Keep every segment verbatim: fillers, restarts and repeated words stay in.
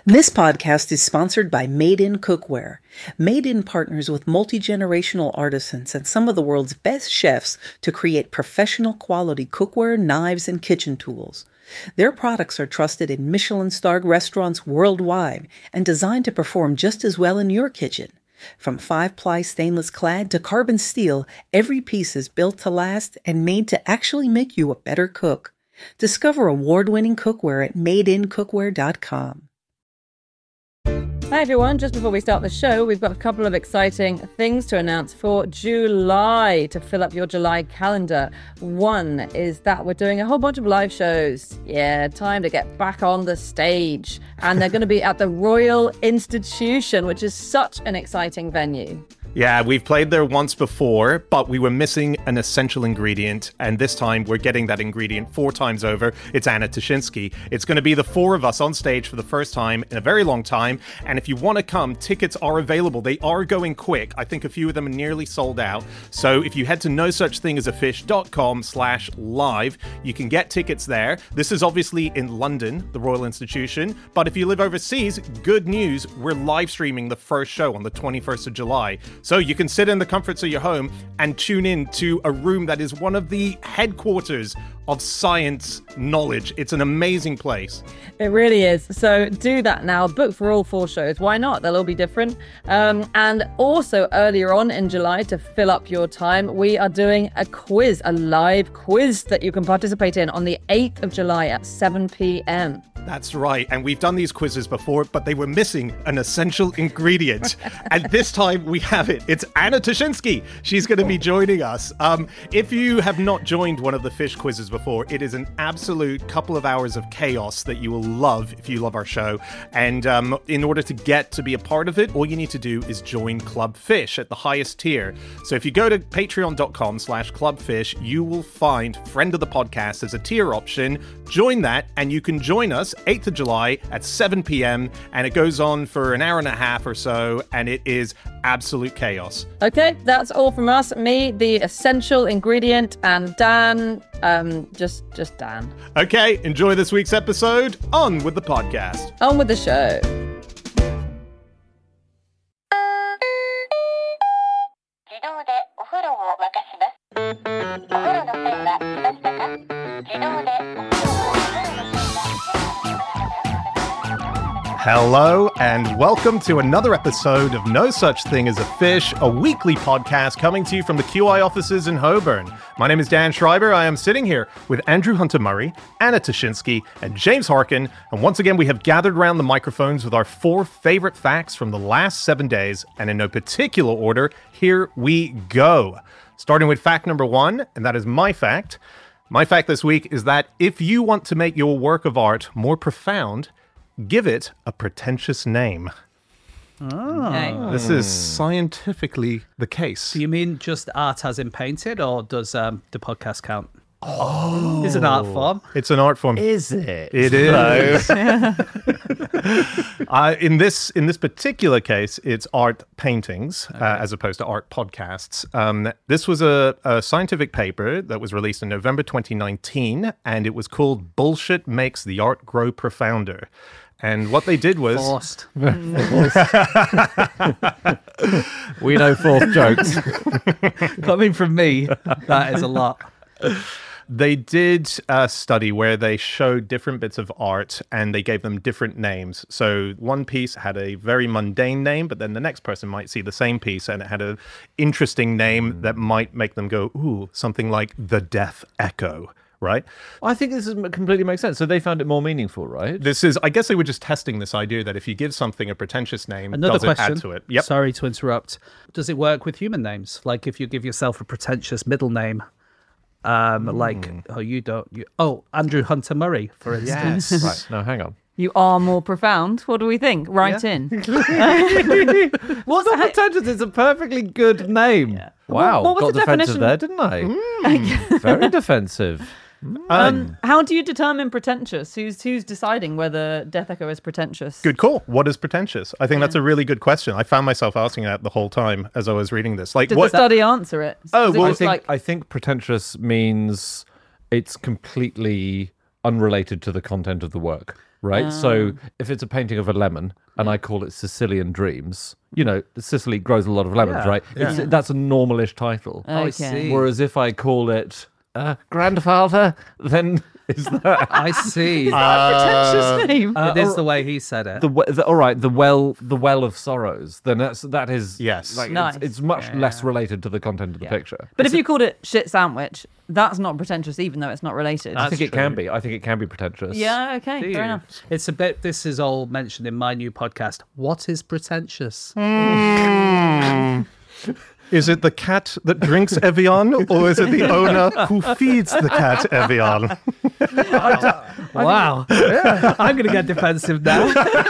This podcast is sponsored by Made In Cookware. Made In partners with multi-generational artisans and some of the world's best chefs to create professional quality cookware, knives, and kitchen tools. Their products are trusted in Michelin-starred restaurants worldwide and designed to perform just as well in your kitchen. From five-ply stainless clad to carbon steel, every piece is built to last and made to actually make you a better cook. Discover award-winning cookware at made in cookware dot com. Hi everyone, just before we start the show, we've got a couple of exciting things to announce for July to fill up your July calendar. One is that we're doing a whole bunch of live shows. Yeah, time to get back on the stage. And they're going to be at the Royal Institution, which is such an exciting venue. Yeah, we've played there once before, but we were missing an essential ingredient, and this time we're getting that ingredient four times over. It's Anna Ptaszynski. It's going to be the four of us on stage for the first time in a very long time, and if you want to come, tickets are available. They are going quick. I think a few of them are nearly sold out. So if you head to no such thing as a fish dot com slash live, you can get tickets there. This is obviously in London, the Royal Institution, but if you live overseas, good news, we're live streaming the first show on the twenty-first of July. So you can sit in the comforts of your home and tune in to a room that is one of the headquarters of science knowledge. It's an amazing place. It really is. So do that now. Book for all four shows. Why not? They'll all be different. Um, and also earlier on in July, to fill up your time, we are doing a quiz, a live quiz that you can participate in on the eighth of July at seven p.m. That's right. And we've done these quizzes before, but they were missing an essential ingredient. And this time we have it. It's Anna Ptaszynski. She's going to be joining us. Um, if you have not joined one of the fish quizzes before, it is an absolute couple of hours of chaos that you will love if you love our show. And um, in order to get to be a part of it, all you need to do is join Club Fish at the highest tier. So if you go to patreon dot com slash clubfish, you will find Friend of the Podcast as a tier option. Join that and you can join us eighth of July at seven p.m. and it goes on for an hour and a half or so, and it is absolute chaos. Okay, that's all from us. Me, the essential ingredient, and Dan, um, just just Dan. Okay, enjoy this week's episode. On with the podcast. On with the show. Hello and welcome to another episode of No Such Thing as a Fish, a weekly podcast coming to you from the Q I offices in Holborn. My name is Dan Schreiber. I am sitting here with Andrew Hunter-Murray, Anna Ptaszynski, and James Harkin. And once again, we have gathered around the microphones with our four favorite facts from the last seven days. And in no particular order, here we go. Starting with fact number one, and that is my fact. My fact this week is that if you want to make your work of art more profound, give it a pretentious name. Oh. Okay. This is scientifically the case. Do you mean just art as in painted, or does um, the podcast count? Oh. It's an art form. It's an art form. Is it? It is. uh, in this in this particular case, it's art paintings okay. uh, as opposed to art podcasts. Um, this was a, a scientific paper that was released in November twenty nineteen, and it was called "Bullshit Makes the Art Grow Profounder." And what they did was... Forced. We know forced jokes. Coming from me, that is a lot. They did a study where they showed different bits of art and they gave them different names. So one piece had a very mundane name, but then the next person might see the same piece and it had an interesting name mm. that might make them go, ooh, something like The Death Echo. Right? I think this is, completely makes sense. So they found it more meaningful, right? This is, I guess they were just testing this idea that if you give something a pretentious name, Another does question. it add to it? Yep. Sorry to interrupt. Does it work with human names? Like if you give yourself a pretentious middle name, um, mm. like, oh, you don't, you, oh, Andrew Hunter-Murray, for instance. Yes. Right, no, hang on. You are more profound. What do we think? Write yeah. in. What's the pretentious? It's a perfectly good name. Yeah. Wow. What, what was Got the defensive definition? there, didn't I? Mm. Very defensive. Um, how do you determine pretentious? Who's who's deciding whether Death Echo is pretentious? Good call. What is pretentious? I think yeah. that's a really good question. I found myself asking that the whole time as I was reading this. Like, Did what the study answer it? Oh, Was it well, I just think like... I think pretentious means it's completely unrelated to the content of the work. right? Oh. So if it's a painting of a lemon and I call it Sicilian Dreams, you know, Sicily grows a lot of lemons, Yeah. right? It's, Yeah. That's a normalish title. Oh, I Okay. see. Whereas if I call it uh, Grandfather, then is that I see. Pretentious name. it is the way he said it. the, we- the all right? The well, the well of sorrows. Then that's that is Yes. Like, Nice. it's, it's much less related to the content of the picture. But if you called it shit sandwich, that's not pretentious, even though it's not related. I think That's it can true. be. I think it can be pretentious. Yeah, okay, Do fair you? enough. It's a bit. This is all mentioned in my new podcast. What is pretentious? Is it the cat that drinks Evian, or is it the owner who feeds the cat Evian? Wow. I'm going to get defensive now.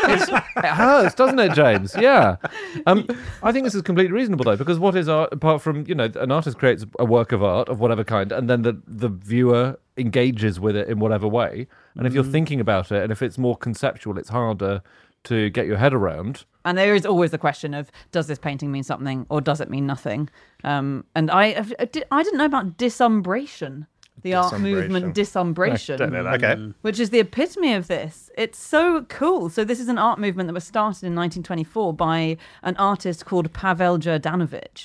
It hurts, doesn't it, James? Yeah. Um, I think this is completely reasonable, though, because what is art, apart from, you know, an artist creates a work of art of whatever kind, and then the, the viewer engages with it in whatever way. And if you're thinking about it, and if it's more conceptual, it's harder to get your head around. And there is always the question of, does this painting mean something or does it mean nothing? Um, and I, I didn't know about disumbration, the art movement disumbration, Don't know that. Okay. which is the epitome of this. It's so cool. So this is an art movement that was started in nineteen twenty-four by an artist called Pavel Jordanovic.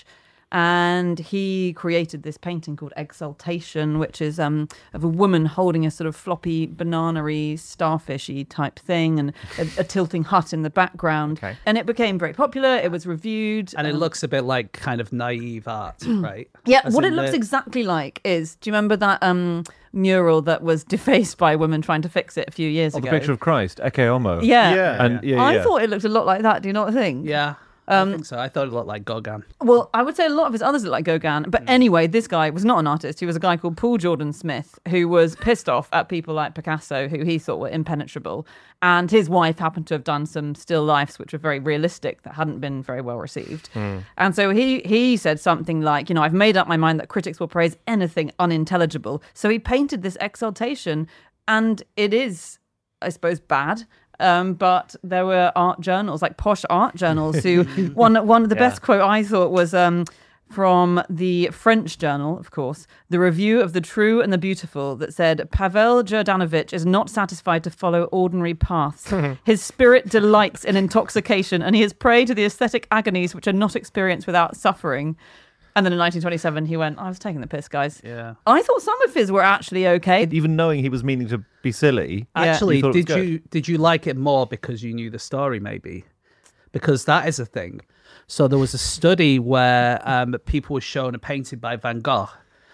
And he created this painting called Exaltation, which is um, of a woman holding a sort of floppy, banana-y, starfishy type thing, and a, a tilting hut in the background. Okay. And it became very popular. It was reviewed. And it um, looks a bit like kind of naive art, right? Yeah, As what in it looks the- exactly like is, do you remember that um, mural that was defaced by a woman trying to fix it a few years Oh, ago? the picture of Christ, Ecce Homo. Yeah. Yeah. And yeah, I yeah. thought it looked a lot like that. Do you not think? Yeah. Um, I think so. I thought it looked like Gauguin. Well, I would say a lot of his others look like Gauguin. But anyway, this guy was not an artist. He was a guy called Paul Jordan Smith, who was pissed off at people like Picasso, who he thought were impenetrable. And his wife happened to have done some still lifes, which were very realistic, that hadn't been very well received. And so he, he said something like, you know, I've made up my mind that critics will praise anything unintelligible. So he painted this exaltation, and it is, I suppose, bad. Um, but there were art journals, like posh art journals, who one one of the best quote I thought was um, from the French journal, of course, the review of the true and the beautiful, that said, Pavel Jordanovic is not satisfied to follow ordinary paths. His spirit delights in intoxication, and he is prey to the aesthetic agonies which are not experienced without suffering. And then in nineteen twenty-seven, he went, I was taking the piss, guys. Yeah. I thought some of his were actually okay. Even knowing he was meaning to be silly. Yeah. Actually, You thought it was did good. you did you like it more because you knew the story, maybe? Because that is a thing. So there was a study where um, people were shown a painting by Van Gogh,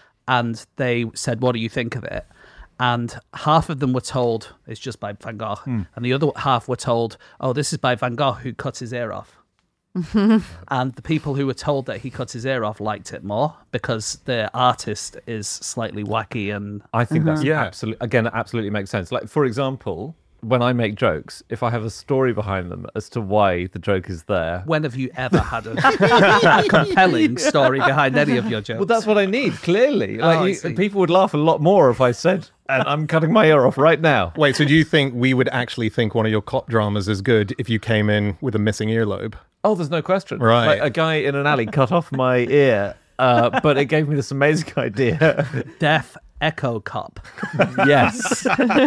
and they said, "What do you think of it?" And half of them were told it's just by Van Gogh, Hmm. and the other half were told, "Oh, this is by Van Gogh who cut his ear off." And the people who were told that he cut his ear off liked it more because the artist is slightly wacky and I think that's Yeah. absolutely, again, it absolutely makes sense. Like, for example, when I make jokes, if I have a story behind them as to why the joke is there. when have you ever had a, a compelling story behind any of your jokes? Well, that's what I need, clearly. Like, Oh, I you- see. people would laugh a lot more if I said, and I'm cutting my ear off right now. Wait, so do you think we would actually think one of your cop dramas is good if you came in with a missing earlobe? Oh, there's no question. Right. Like, a guy in an alley cut off my ear, uh, but it gave me this amazing idea. Deaf Echo Cop. Yes.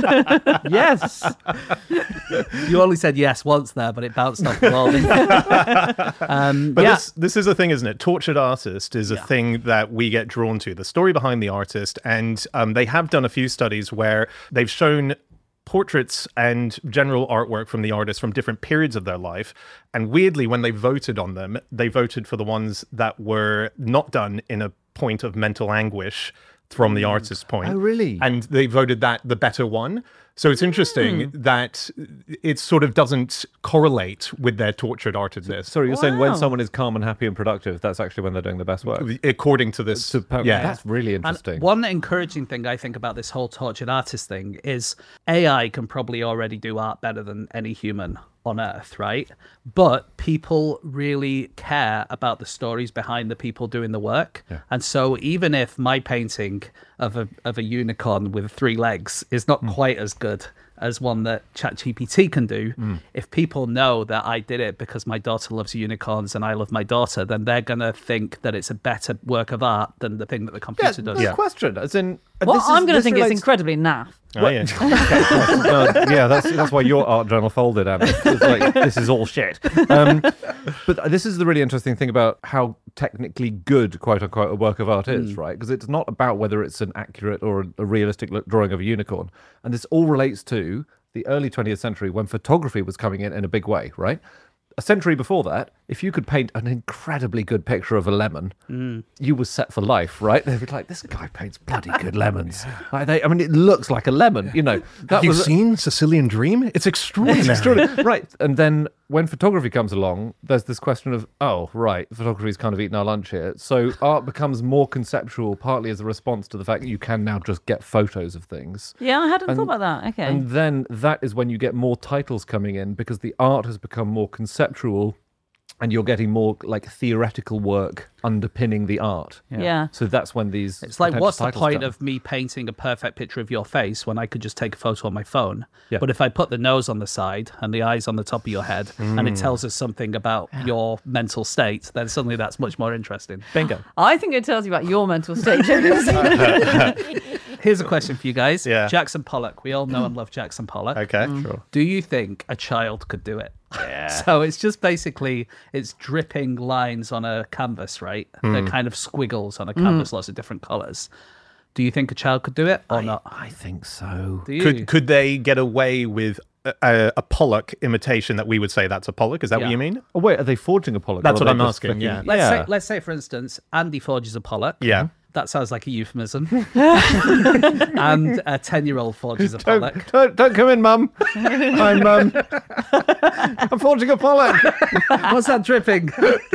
yes. You only said yes once there, but it bounced off the wall. Didn't it? um, But yeah. this this is a thing, isn't it? Tortured artist is a thing that we get drawn to. The story behind the artist, and um, they have done a few studies where they've shown portraits and general artwork from the artist from different periods of their life. And weirdly, when they voted on them, they voted for the ones that were not done in a point of mental anguish from the artist's point. Oh, really? And they voted that the better one. So it's interesting that it sort of doesn't correlate with their tortured artedness. Sorry, you're saying when Wow. someone is calm and happy and productive, that's actually when they're doing the best work. According to this, yeah. That's really And interesting. one encouraging thing I think about this whole tortured artist thing is A I can probably already do art better than any human on Earth, right? But people really care about the stories behind the people doing the work. And so even if my painting of a of a unicorn with three legs is not quite as good as one that ChatGPT can do, if people know that I did it because my daughter loves unicorns and I love my daughter, then they're going to think that it's a better work of art than the thing that the yeah, computer no does. question. As in, Well, this is- I'm going to this think it's relates- incredibly naff. Oh, yeah. No, yeah, that's that's why your art journal folded, Anna. It's like, this is all shit. Um, but this is the really interesting thing about how technically good, quote unquote, a work of art is, Mm. right? Because it's not about whether it's an accurate or a, a realistic look- drawing of a unicorn. And this all relates to the early twentieth century when photography was coming in in a big way, right? A century before that, if you could paint an incredibly good picture of a lemon, Mm. you were set for life, right? They'd be like, this guy paints bloody good lemons. Like they, I mean, it looks like a lemon, you know. That Have you was seen Sicilian Dream? It's extraordinary. It's extraordinary. Right. And then when photography comes along, there's this question of, oh, right, photography's kind of eaten our lunch here. So art becomes more conceptual, partly as a response to the fact that you can now just get photos of things. Yeah, I hadn't And- thought about that. Okay. And then that is when you get more titles coming in because the art has become more conceptual and you're getting more like theoretical work underpinning the art. yeah. So that's when these It's like, potential what's the titles point come. of me painting a perfect picture of your face when I could just take a photo on my phone? Yeah. But if I put the nose on the side and the eyes on the top of your head and it tells us something about your mental state, then suddenly that's much more interesting. Bingo. I think it tells you about your mental state. Here's a question for you guys. Yeah. Jackson Pollock. We all know and love Jackson Pollock. Okay. Sure. Do you think a child could do it? Yeah. So it's just basically it's dripping lines on a canvas, right? They're kind of squiggles on a canvas, lots of different colors. Do you think a child could do it or not? I think so. Do you? Could could they get away with a, a, a Pollock imitation that we would say that's a Pollock? Is that Yeah. what you mean? Oh, wait, are they forging a Pollock? That's or what are I'm they just asking, flicking- yeah. Let's yeah. say, let's say, for instance, Andy forges a Pollock. Yeah. That sounds like a euphemism. And a ten-year-old forges a Pollock. Don't, don't, don't come in, Mum. I'm, um, I'm forging a Pollock. What's that dripping?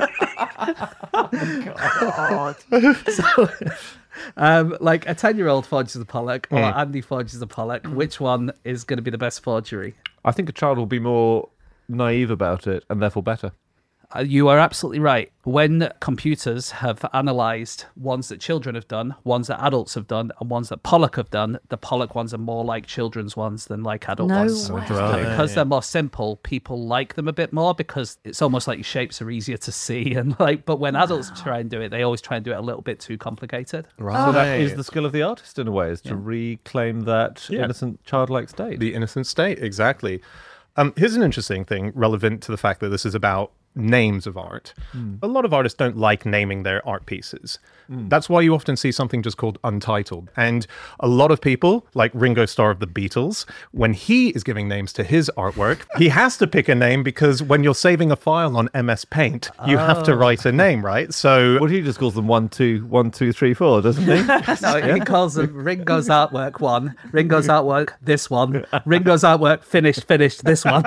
So, um, like a ten-year-old forges a Pollock or Andy forges a Pollock. Which one is going to be the best forgery? I think a child will be more naive about it and therefore better. Uh, you are absolutely right. When computers have analysed ones that children have done, ones that adults have done, and ones that Pollock have done, the Pollock ones are more like children's ones than like adult No ones. way. And because they're more simple, people like them a bit more because it's almost like your shapes are easier to see. And like, but when adults try and do it, they always try and do it a little bit too complicated. Right. So that is the skill of the artist in a way, is to reclaim that Yeah. innocent childlike state. The innocent state, exactly. Um, here's an interesting thing relevant to the fact that this is about names of art. A lot of artists don't like naming their art pieces. That's why you often see something just called Untitled. And a lot of people, like Ringo Starr of the Beatles, when he is giving names to his artwork, he has to pick a name because when you're saving a file on M S Paint, you have to write a name, right? So Well, he just calls them one, two, one, two, three, four, doesn't he? No, he calls them Ringo's artwork one, Ringo's artwork this one, Ringo's artwork finished, finished this one.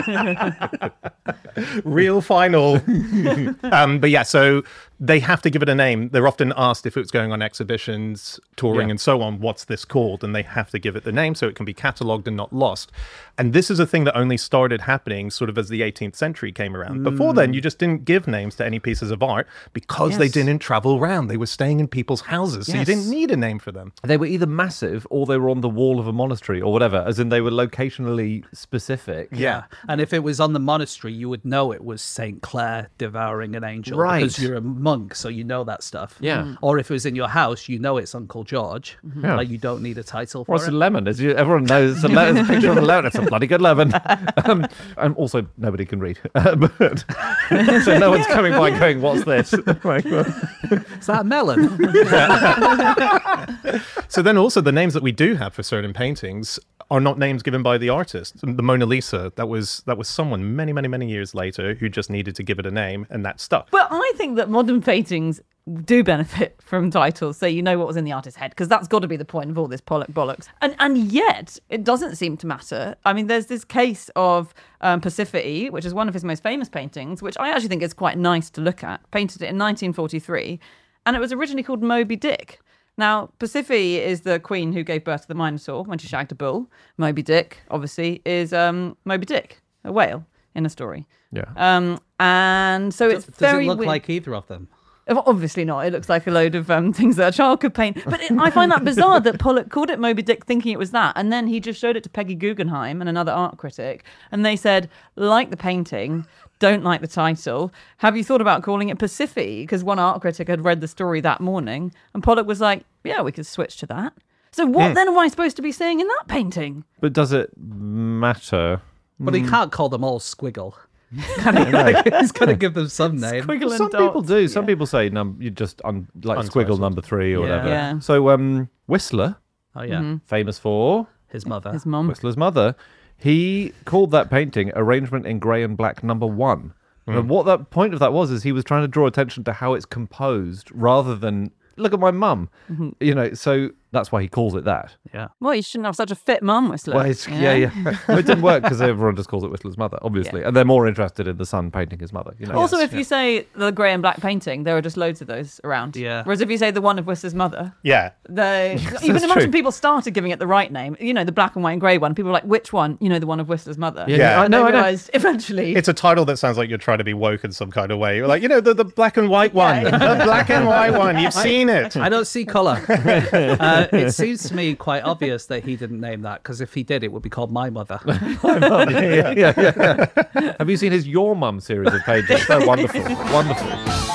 real final. um, but yeah, so they have to give it a name. They're often asked if it's going on exhibitions, touring, Yeah. and so on, what's this called? And they have to give it the name so it can be catalogued and not lost. And this is a thing that only started happening sort of as the eighteenth century came around. Before then, you just didn't give names to any pieces of art because they Yes. didn't travel around. They were staying in people's houses, so you didn't Yes. need a name for them. They were either massive or they were on the wall of a monastery or whatever, as in they were locationally specific. Yeah. And if it was on the monastery, you would know it was Saint Clair devouring an angel. Right. Because you're a monk, so you know that stuff. Yeah. Mm. Or if it was in your house, you know it's Uncle George. Yeah. Like you don't need a title for What's it. a lemon? As you, everyone knows, it's a, le- it's a picture of a lemon. It's a bloody good lemon. Um, and also, nobody can read. Uh, but, so no one's coming by and going, what's this? Like, well, Is that a melon? So then also the names that we do have for certain paintings are not names given by the artist. The Mona Lisa, that was that was someone many, many, many years later who just needed to give it a name, and that stuck. But I think that modern paintings do benefit from titles, so you know what was in the artist's head, because that's got to be the point of all this Pollock bollocks. And and yet it doesn't seem to matter. I mean, there's this case of um, Pasiphae, which is one of his most famous paintings, which I actually think is quite nice to look at. Painted it in nineteen forty-three, and it was originally called Moby Dick. Now, Pasiphae is the queen who gave birth to the Minotaur when she shagged a bull. Moby Dick, obviously, is um, Moby Dick, a whale in a story. yeah. Um, and so it's Does very it look weird. like either of them? Obviously not. It looks like a load of um, things that a child could paint. But it, I find that bizarre that Pollock called it Moby Dick thinking it was that. And then he just showed it to Peggy Guggenheim and another art critic. And they said, like the painting, don't like the title. Have you thought about calling it Pasiphae? Because one art critic had read the story that morning. And Pollock was like, yeah, we could switch to that. So what then am I supposed to be seeing in that painting? But does it matter? But he can't call them all Squiggle. Can he? Like, he's going to give them some name. Squiggle and Some dots. people do. Some Yeah. people say num- you just un- like Unsliced. squiggle number three or Yeah. whatever. Yeah. So um, Whistler, Oh, yeah. famous for His mother. His mum. Whistler's mother, he called that painting Arrangement in Grey and Black Number One. And what the point of that was is he was trying to draw attention to how it's composed rather than look at my mum. You know, so that's why he calls it that. Yeah. Well, you shouldn't have such a fit mum, Whistler. Well, it's, you yeah, know? yeah. Well, it didn't work because everyone just calls it Whistler's mother, obviously, and they're more interested in the son painting his mother. You know. Also, Yes. if you say the grey and black painting, there are just loads of those around. Yeah. Whereas if you say the one of Whistler's mother, Yeah. they even that's imagine true. people started giving it the right name. You know, the black and white and grey one. People were like, which one? You know, the one of Whistler's mother. Yeah, Yeah. I And know, they I know. realised eventually. It's a title that sounds like you're trying to be woke in some kind of way. You're like, you know, the, the black and white one. Yeah. The black and white one. You've seen it. I don't see colour. uh, it seems to me quite obvious that he didn't name that, because if he did, it would be called My Mother. yeah, yeah, yeah. Have you seen his Your Mum series of pages? They're wonderful. Wonderful.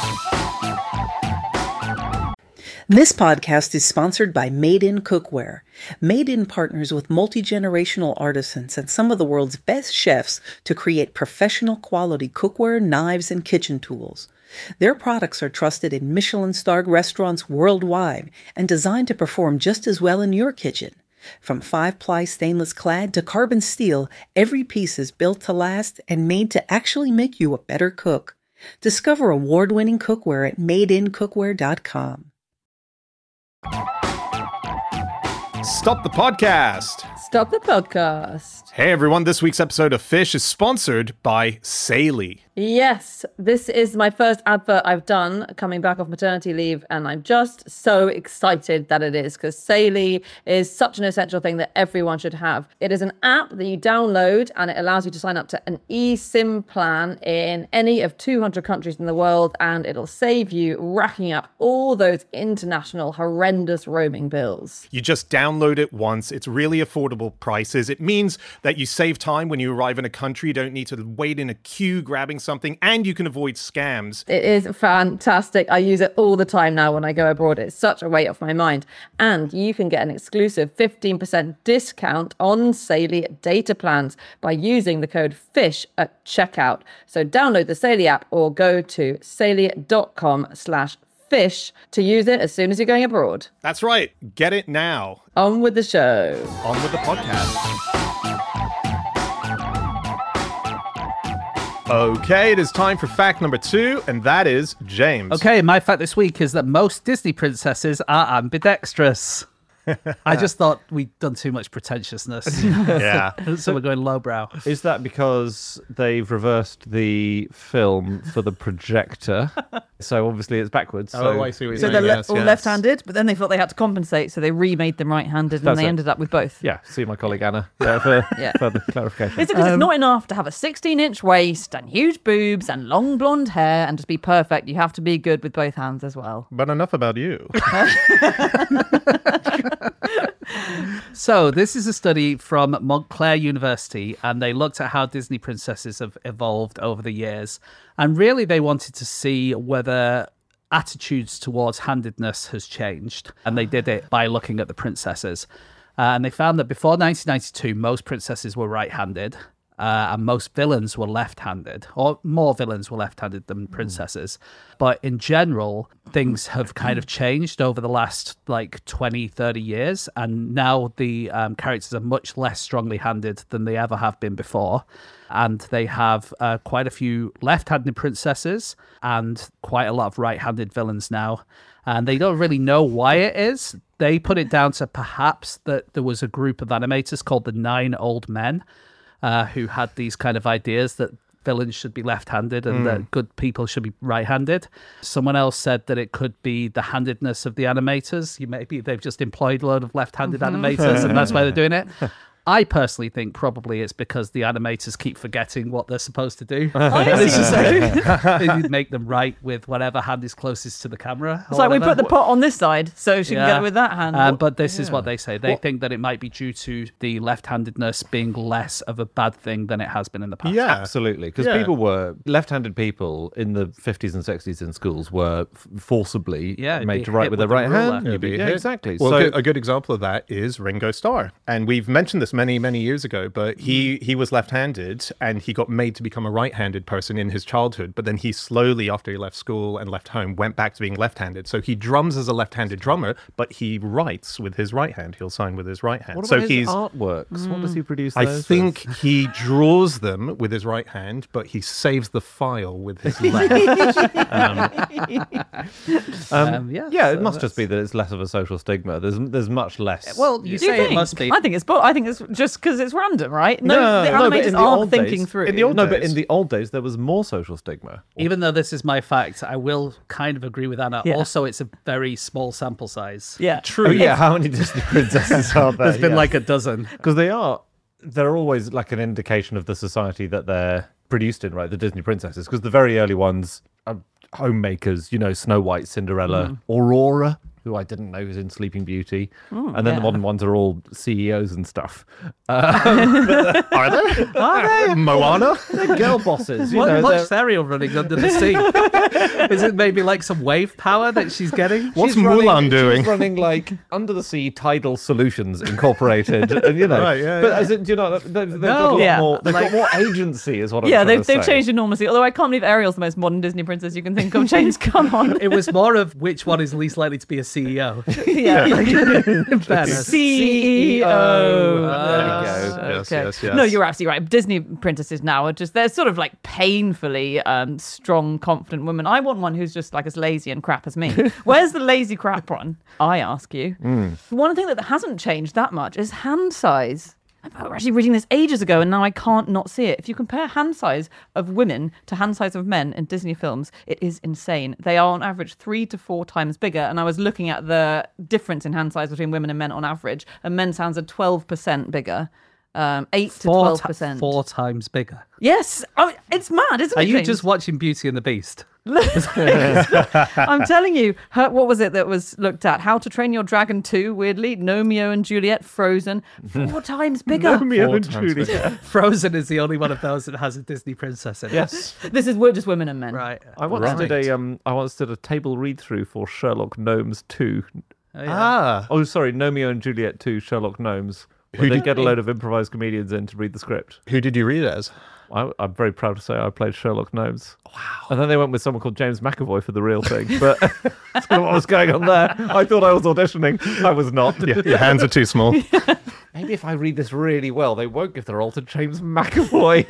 This podcast is sponsored by Made In Cookware. Made In partners with multi-generational artisans and some of the world's best chefs to create professional quality cookware, knives, and kitchen tools. Their products are trusted in Michelin-starred restaurants worldwide and designed to perform just as well in your kitchen. From five-ply stainless clad to carbon steel, every piece is built to last and made to actually make you a better cook. Discover award-winning cookware at made in cookware dot com. Stop the podcast. Stop the podcast. Hey everyone, this week's episode of Fish is sponsored by Saily. Yes, this is my first advert I've done coming back off maternity leave, and I'm just so excited that it is, because Saily is such an essential thing that everyone should have. It is an app that you download, and it allows you to sign up to an eSIM plan in any of two hundred countries in the world, and it'll save you racking up all those international horrendous roaming bills. You just download it once. It's really affordable prices. It means that you save time when you arrive in a country. You don't need to wait in a queue grabbing something, and you can avoid scams. It is fantastic. I use it all the time now when I go abroad. It's such a weight off my mind. And you can get an exclusive fifteen percent discount on Saily data plans by using the code FISH at checkout. So download the Saily app or go to saily.com slash fish to use it as soon as you're going abroad. That's right. Get it now. On with the show. On with the podcast. Okay, it is time for fact number two, and that is James. Okay, my fact this week is that most Disney princesses are ambidextrous. I just thought we'd done too much pretentiousness. Yeah. So we're going lowbrow. Is that because they've reversed the film for the projector? So obviously it's backwards. So Oh, I see what you're So saying. they're le- Yes, all yes. left-handed, but then they thought they had to compensate, so they remade them right-handed, and That's they it. ended up with both. yeah, see my colleague Anna there for Yeah. further clarification. It's because it's not enough to have a sixteen-inch waist and huge boobs and long blonde hair and just be perfect. You have to be good with both hands as well. But enough about you. So this is a study from Montclair University, and they looked at how Disney princesses have evolved over the years. And really they wanted to see whether attitudes towards handedness has changed. And they did it by looking at the princesses. Uh, and they found that before nineteen ninety-two, most princesses were right-handed. Uh, and most villains were left-handed, or more villains were left-handed than princesses. But in general, things have kind of changed over the last like twenty, thirty years. And now the um, characters are much less strongly handed than they ever have been before. And they have uh, quite a few left-handed princesses and quite a lot of right-handed villains now. And they don't really know why it is. They put it down to perhaps that there was a group of animators called the Nine Old Men, Uh, who had these kind of ideas that villains should be left-handed and mm. that good people should be right-handed. Someone else said that it could be the handedness of the animators. You maybe they've just employed a load of left-handed animators and that's why they're doing it. I personally think probably it's because the animators keep forgetting what they're supposed to do. Honestly, so. You make them right with whatever hand is closest to the camera. It's like we put the pot on this side so she can get it with that hand. Um, but this is what they say. They think that it might be due to the left-handedness being less of a bad thing than it has been in the past. Yeah. Absolutely, because Yeah. people were left-handed people in the fifties and sixties in schools were f- forcibly Yeah, it'd made be to write hit with with their the right ruler. hand. It'd be Yeah, hit. exactly. Well, so, a good- a good example of that is Ringo Starr, and we've mentioned this many, many years ago. But he he was left-handed, and he got made to become a right-handed person in his childhood. But then he slowly, after he left school and left home, went back to being left-handed. So he drums as a left-handed drummer, but he writes with his right hand. He'll sign with his right hand. what so about his he's. artworks? What does he produce? I those think with? he draws them with his right hand, but he saves the file with his left. Um, yeah, Yeah, it so must just be that it's less of a social stigma. There's there's much less. Well, you Do you say think? it must be. I think it's bo- I think it's just because it's random, right? No, no, the no, but animators in the aren't old thinking days, through. in the old no, but days. in the old days there was more social stigma. Even though this is my fact, I will kind of agree with Anna. Yeah. Also, it's a very small sample size. yeah, True. Yeah. How many Disney princesses are there? There's been like a dozen. because they are they're always like an indication of the society that they're produced in, right? The Disney princesses, because the very early ones are homemakers. You know, Snow White, Cinderella, Aurora, who I didn't know was in Sleeping Beauty, and then yeah. the modern ones are all C E Os and stuff. Are they? Are they? Moana? They're girl bosses. You What, know, what's they're- Ariel running under the sea? Is it maybe like some wave power that she's getting? What's She's running- Mulan doing? She's running like Under the Sea Tidal Solutions Incorporated, and you know. Right, yeah, but yeah. as in, do you know, they've, they've got No. a lot Yeah. more. They've Like- got more agency, is what I'm yeah. trying They've to they've say. changed enormously. Although I can't believe Ariel's the most modern Disney princess you can think of. James, come on. It was more of which one is least likely to be a C E O. yeah. In fairness. C E O. There we go. Yes, Okay. yes, yes. No, you're absolutely right. Disney princesses now are just, they're sort of like painfully um, strong, confident women. I want one who's just like as lazy and crap as me. Where's the lazy crap one? I ask you. Mm. One thing that hasn't changed that much is hand size. I was actually reading this ages ago and now I can't not see it. If you compare hand size of women to hand size of men in Disney films, it is insane. They are on average three to four times bigger. And I was looking at the difference in hand size between women and men on average. And men's hands are twelve percent bigger. Um, eight to Four, twelve ti- percent. four times bigger. Yes, oh, it's mad, isn't it? Are you James? just watching Beauty and the Beast? I'm telling you, her, what was it that was looked at? How to Train Your Dragon two, weirdly. Romeo and Juliet, Frozen, four times bigger. Romeo and Four times Juliet. Frozen is the only one of those that has a Disney princess in it. Yes. This is we're just women and men. Right. I once Right. did a um. I once did a table read through for Sherlock Gnomes two. Oh, yeah. Ah. Oh, sorry, Romeo and Juliet two, Sherlock Gnomes. Who Where they did get a they- load of improvised comedians in to read the script. Who did you read as? I, I'm very proud to say I played Sherlock Gnomes. Wow. And then they went with someone called James McAvoy for the real thing. But that's kind of what was going on there. I thought I was auditioning. I was not. Yeah, your hands are too small. Maybe if I read this really well, they won't give the role to James McAvoy.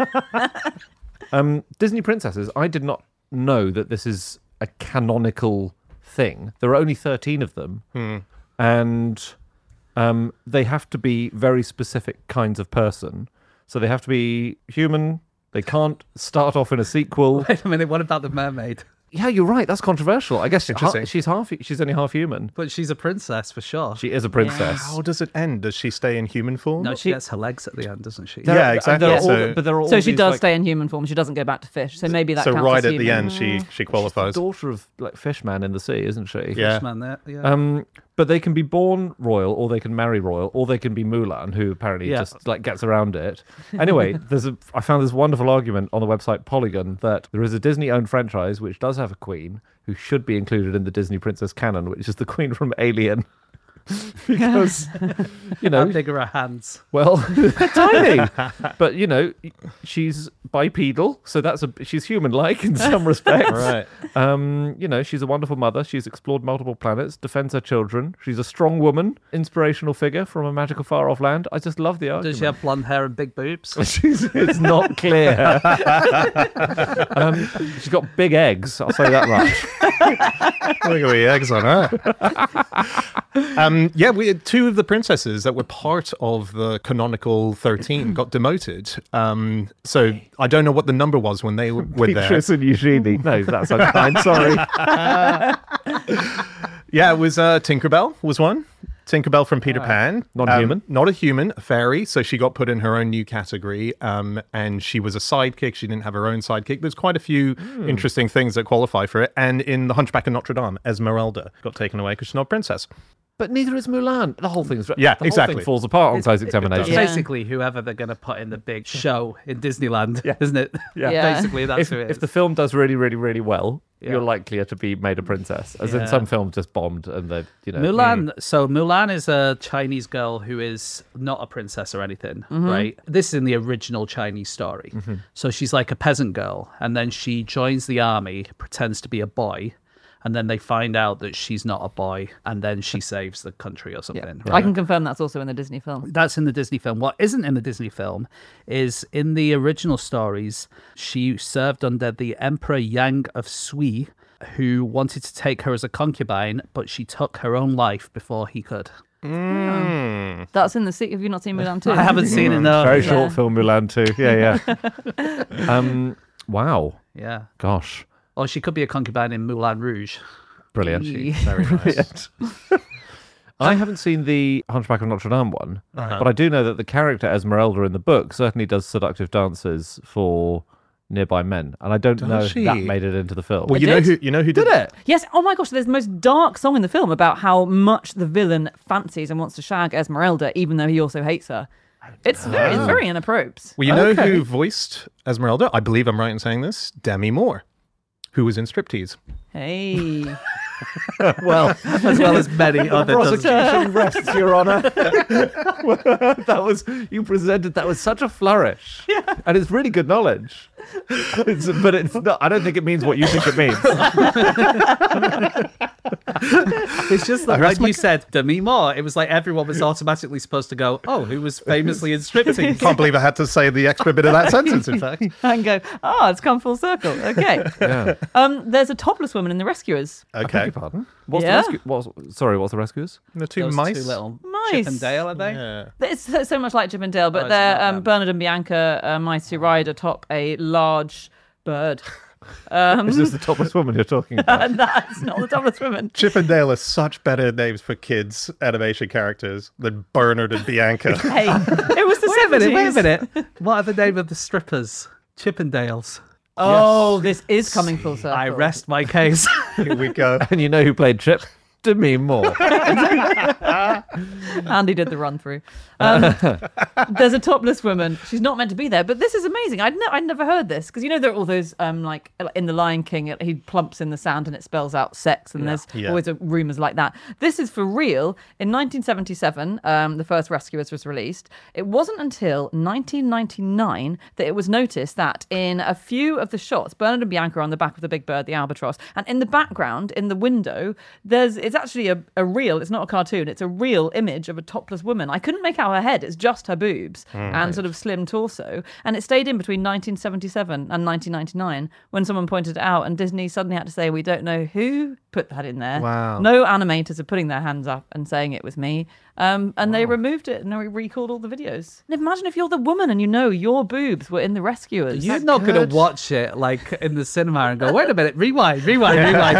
um, Disney princesses, I did not know that this is a canonical thing. There are only thirteen of them. And um, they have to be very specific kinds of person. So they have to be human. They can't start off in a sequel. Wait a minute, what about the mermaid? Yeah, you're right. That's controversial. I guess Interesting. ha- she's half. She's only half human. But she's a princess for sure. She is a princess. How does it end? Does she stay in human form? no, she gets her legs at the end, doesn't she? There Yeah, are- exactly. there are all- So- but there are all So she these, does like, stay in human form. She doesn't go back to fish. So maybe that so counts right as at the human. end, she she qualifies. daughter of like Fishman in the sea, isn't she? Yeah. Man, there, yeah. Um, but they can be born royal, or they can marry royal, or they can be Mulan, who apparently Yeah. just like gets around it. Anyway, there's a. I found this wonderful argument on the website Polygon that there is a Disney-owned franchise which does have a queen who should be included in the Disney princess canon, which is the queen from Alien. Because you How know, big are her hands? well, tiny, but you know, she's bipedal, so that's a she's human-like in some respects. Right. Um, you know, she's a wonderful mother. She's explored multiple planets, defends her children. She's a strong woman, inspirational figure from a magical far-off land. I just love the argument. Does she have blonde hair and big boobs? She's, it's not clear. um, she's got big eggs. I'll say that much. Look at the eggs on her. um, yeah, we had two of the princesses that were part of the canonical thirteen got demoted. Um, so I don't know what the number was when they were were there. Beatrice and Eugenie. No, that's unkind. Sorry. Yeah, it was uh, Tinkerbell was one. Tinkerbell from Peter Pan. Non-human. Um, not a human, a fairy. So she got put in her own new category. Um, and she was a sidekick. She didn't have her own sidekick. There's quite a few mm. interesting things that qualify for it. And in The Hunchback of Notre Dame, Esmeralda got taken away because she's not a princess. But neither is Mulan. The whole thing's yeah, the exactly. whole thing falls apart on It's- size it- examination. It's Yeah. basically whoever they're going to put in the big show in Disneyland, Yeah. isn't it? Yeah. Yeah. Basically, that's If, who it is. if the film does really, really, really well, Yeah. you're likelier to be made a princess. As in Yeah. some films just bombed and they, you know. Mulan, so Mulan is a Chinese girl who is not a princess or anything, right? This is in the original Chinese story. So she's like a peasant girl, and then she joins the army, pretends to be a boy, and then they find out that she's not a boy, and then she saves the country or something. I can confirm that's also in the Disney film. That's in the Disney film. What isn't in the Disney film is in the original stories, she served under the Emperor Yang of Sui, who wanted to take her as a concubine, but she took her own life before he could. Mm. That's in the se- Have you not seen Mulan two? I haven't seen it, no. Very Yeah. short film, Mulan too. Yeah, yeah. um, wow. Yeah. Gosh. Or she could be a concubine in Moulin Rouge. Brilliant. Yee. Very nice. I haven't seen the Hunchback of Notre Dame one, but I do know that the character Esmeralda in the book certainly does seductive dances for nearby men, and I don't Does know if she? that made it into the film. Well, It you know did. who you know who did, did it? Yes. Oh my gosh, there's the most dark song in the film about how much the villain fancies and wants to shag Esmeralda, even though he also hates her. It's very, it's very inappropriate. Well, you know Okay. who voiced Esmeralda? I believe I'm right in saying this. Demi Moore, who was in Striptease. Hey. Well, As well as many other prosecution rests, Your Honour. That was you presented that with such a flourish, yeah. And it's really good knowledge. It's, but it's not. I don't think it means what you think it means. It's just like when you said Demi Moore, it was like everyone was automatically supposed to go, oh, who was famously in striptease? Can't believe I had to say the extra bit of that sentence, in fact. And go, oh, it's come full circle. Okay. Yeah. Um, there's a topless woman in The Rescuers. Beg Okay. your pardon. What's Yeah. the rescue? What's, sorry, what's the rescuers? The two Those mice. two little Mice. Chip and Dale, are they? Yeah. It's so, so much like Chip and Dale, but Oh, it's they're not um, them. Bernard and Bianca, uh, mice who ride atop a large bird. Um, Is this the topless woman you're talking about? and that's not the topless woman. Chip and Dale are such better names for kids animation characters than Bernard and Bianca. Hey, it was the Wait a minute, seventies. wait a minute. What are the name of the strippers? Chippendales. Oh, this is coming full circle. I rest my case. Here we go. And you know who played Chip? Demi Moore. Andy did the run through. Um, there's a topless woman. She's not meant to be there, but this is amazing. I'd, ne- I'd never heard this because you know there are all those um, like in The Lion King, he plumps in the sand and it spells out sex, and there's Yeah. always a, rumors like that. This is for real. In nineteen seventy-seven, um, the first Rescuers was released. It wasn't until nineteen ninety-nine that it was noticed that in a few of the shots, Bernard and Bianca are on the back of the big bird, the albatross, and in the background, in the window, there's it's actually a, a real. It's not a cartoon. It's a real image of a topless woman. I couldn't make out her head. It's just her boobs and sort of slim torso. And it stayed in between nineteen seventy-seven and nineteen ninety-nine when someone pointed it out, and Disney suddenly had to say, we don't know who put that in there. Wow. No animators are putting their hands up and saying it was me. Um, and they removed it and they recalled all the videos. And imagine if you're the woman and you know your boobs were in The Rescuers. You're not going to watch it like in the cinema and go, wait a minute, rewind, rewind, rewind,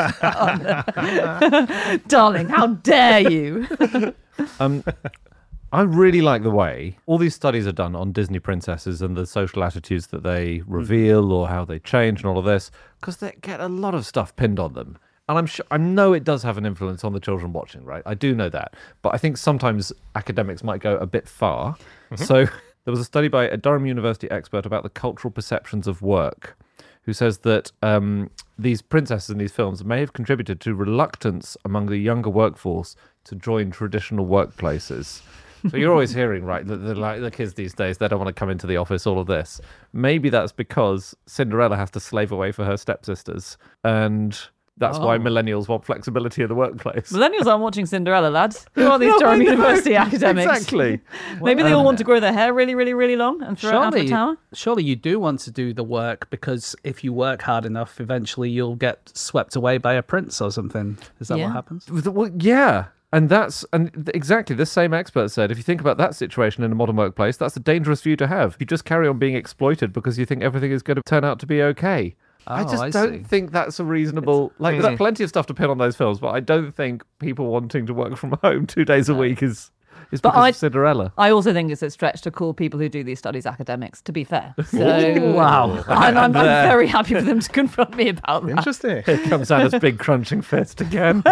rewind. Darling, how dare you? Um, I really like the way all these studies are done on Disney princesses and the social attitudes that they reveal or how they change and all of this, because they get a lot of stuff pinned on them. And I'm sure, I know it does have an influence on the children watching, right? I do know that. But I think sometimes academics might go a bit far. So there was a study by a Durham University expert about the cultural perceptions of work, who says that um, these princesses in these films may have contributed to reluctance among the younger workforce to join traditional workplaces. So you're always hearing, right, that the, like, the kids these days, they don't want to come into the office, all of this. Maybe that's because Cinderella has to slave away for her stepsisters. And that's why Oh. millennials want flexibility in the workplace. Millennials aren't watching Cinderella, lads. Who are these No, I Durham know. University academics? Exactly. Maybe they all want to grow their hair really, really, really long and throw it out of the Surely, tower. surely you do want to do the work because if you work hard enough, eventually you'll get swept away by a prince or something. Is that Yeah. what happens? Well, yeah. And that's and th- exactly this same expert said, if you think about that situation in a modern workplace, that's a dangerous view to have. You just carry on being exploited because you think everything is going to turn out to be okay. I Oh, just I don't see. think that's a reasonable. Like, there's plenty of stuff to pin on those films, but I don't think people wanting to work from home two days a week is is But because I- of Cinderella. I also think it's a stretch to call people who do these studies academics, to be fair. So, Wow. and I'm, I'm very happy for them to confront me about that. Interesting. Here comes Anna's big crunching fist again.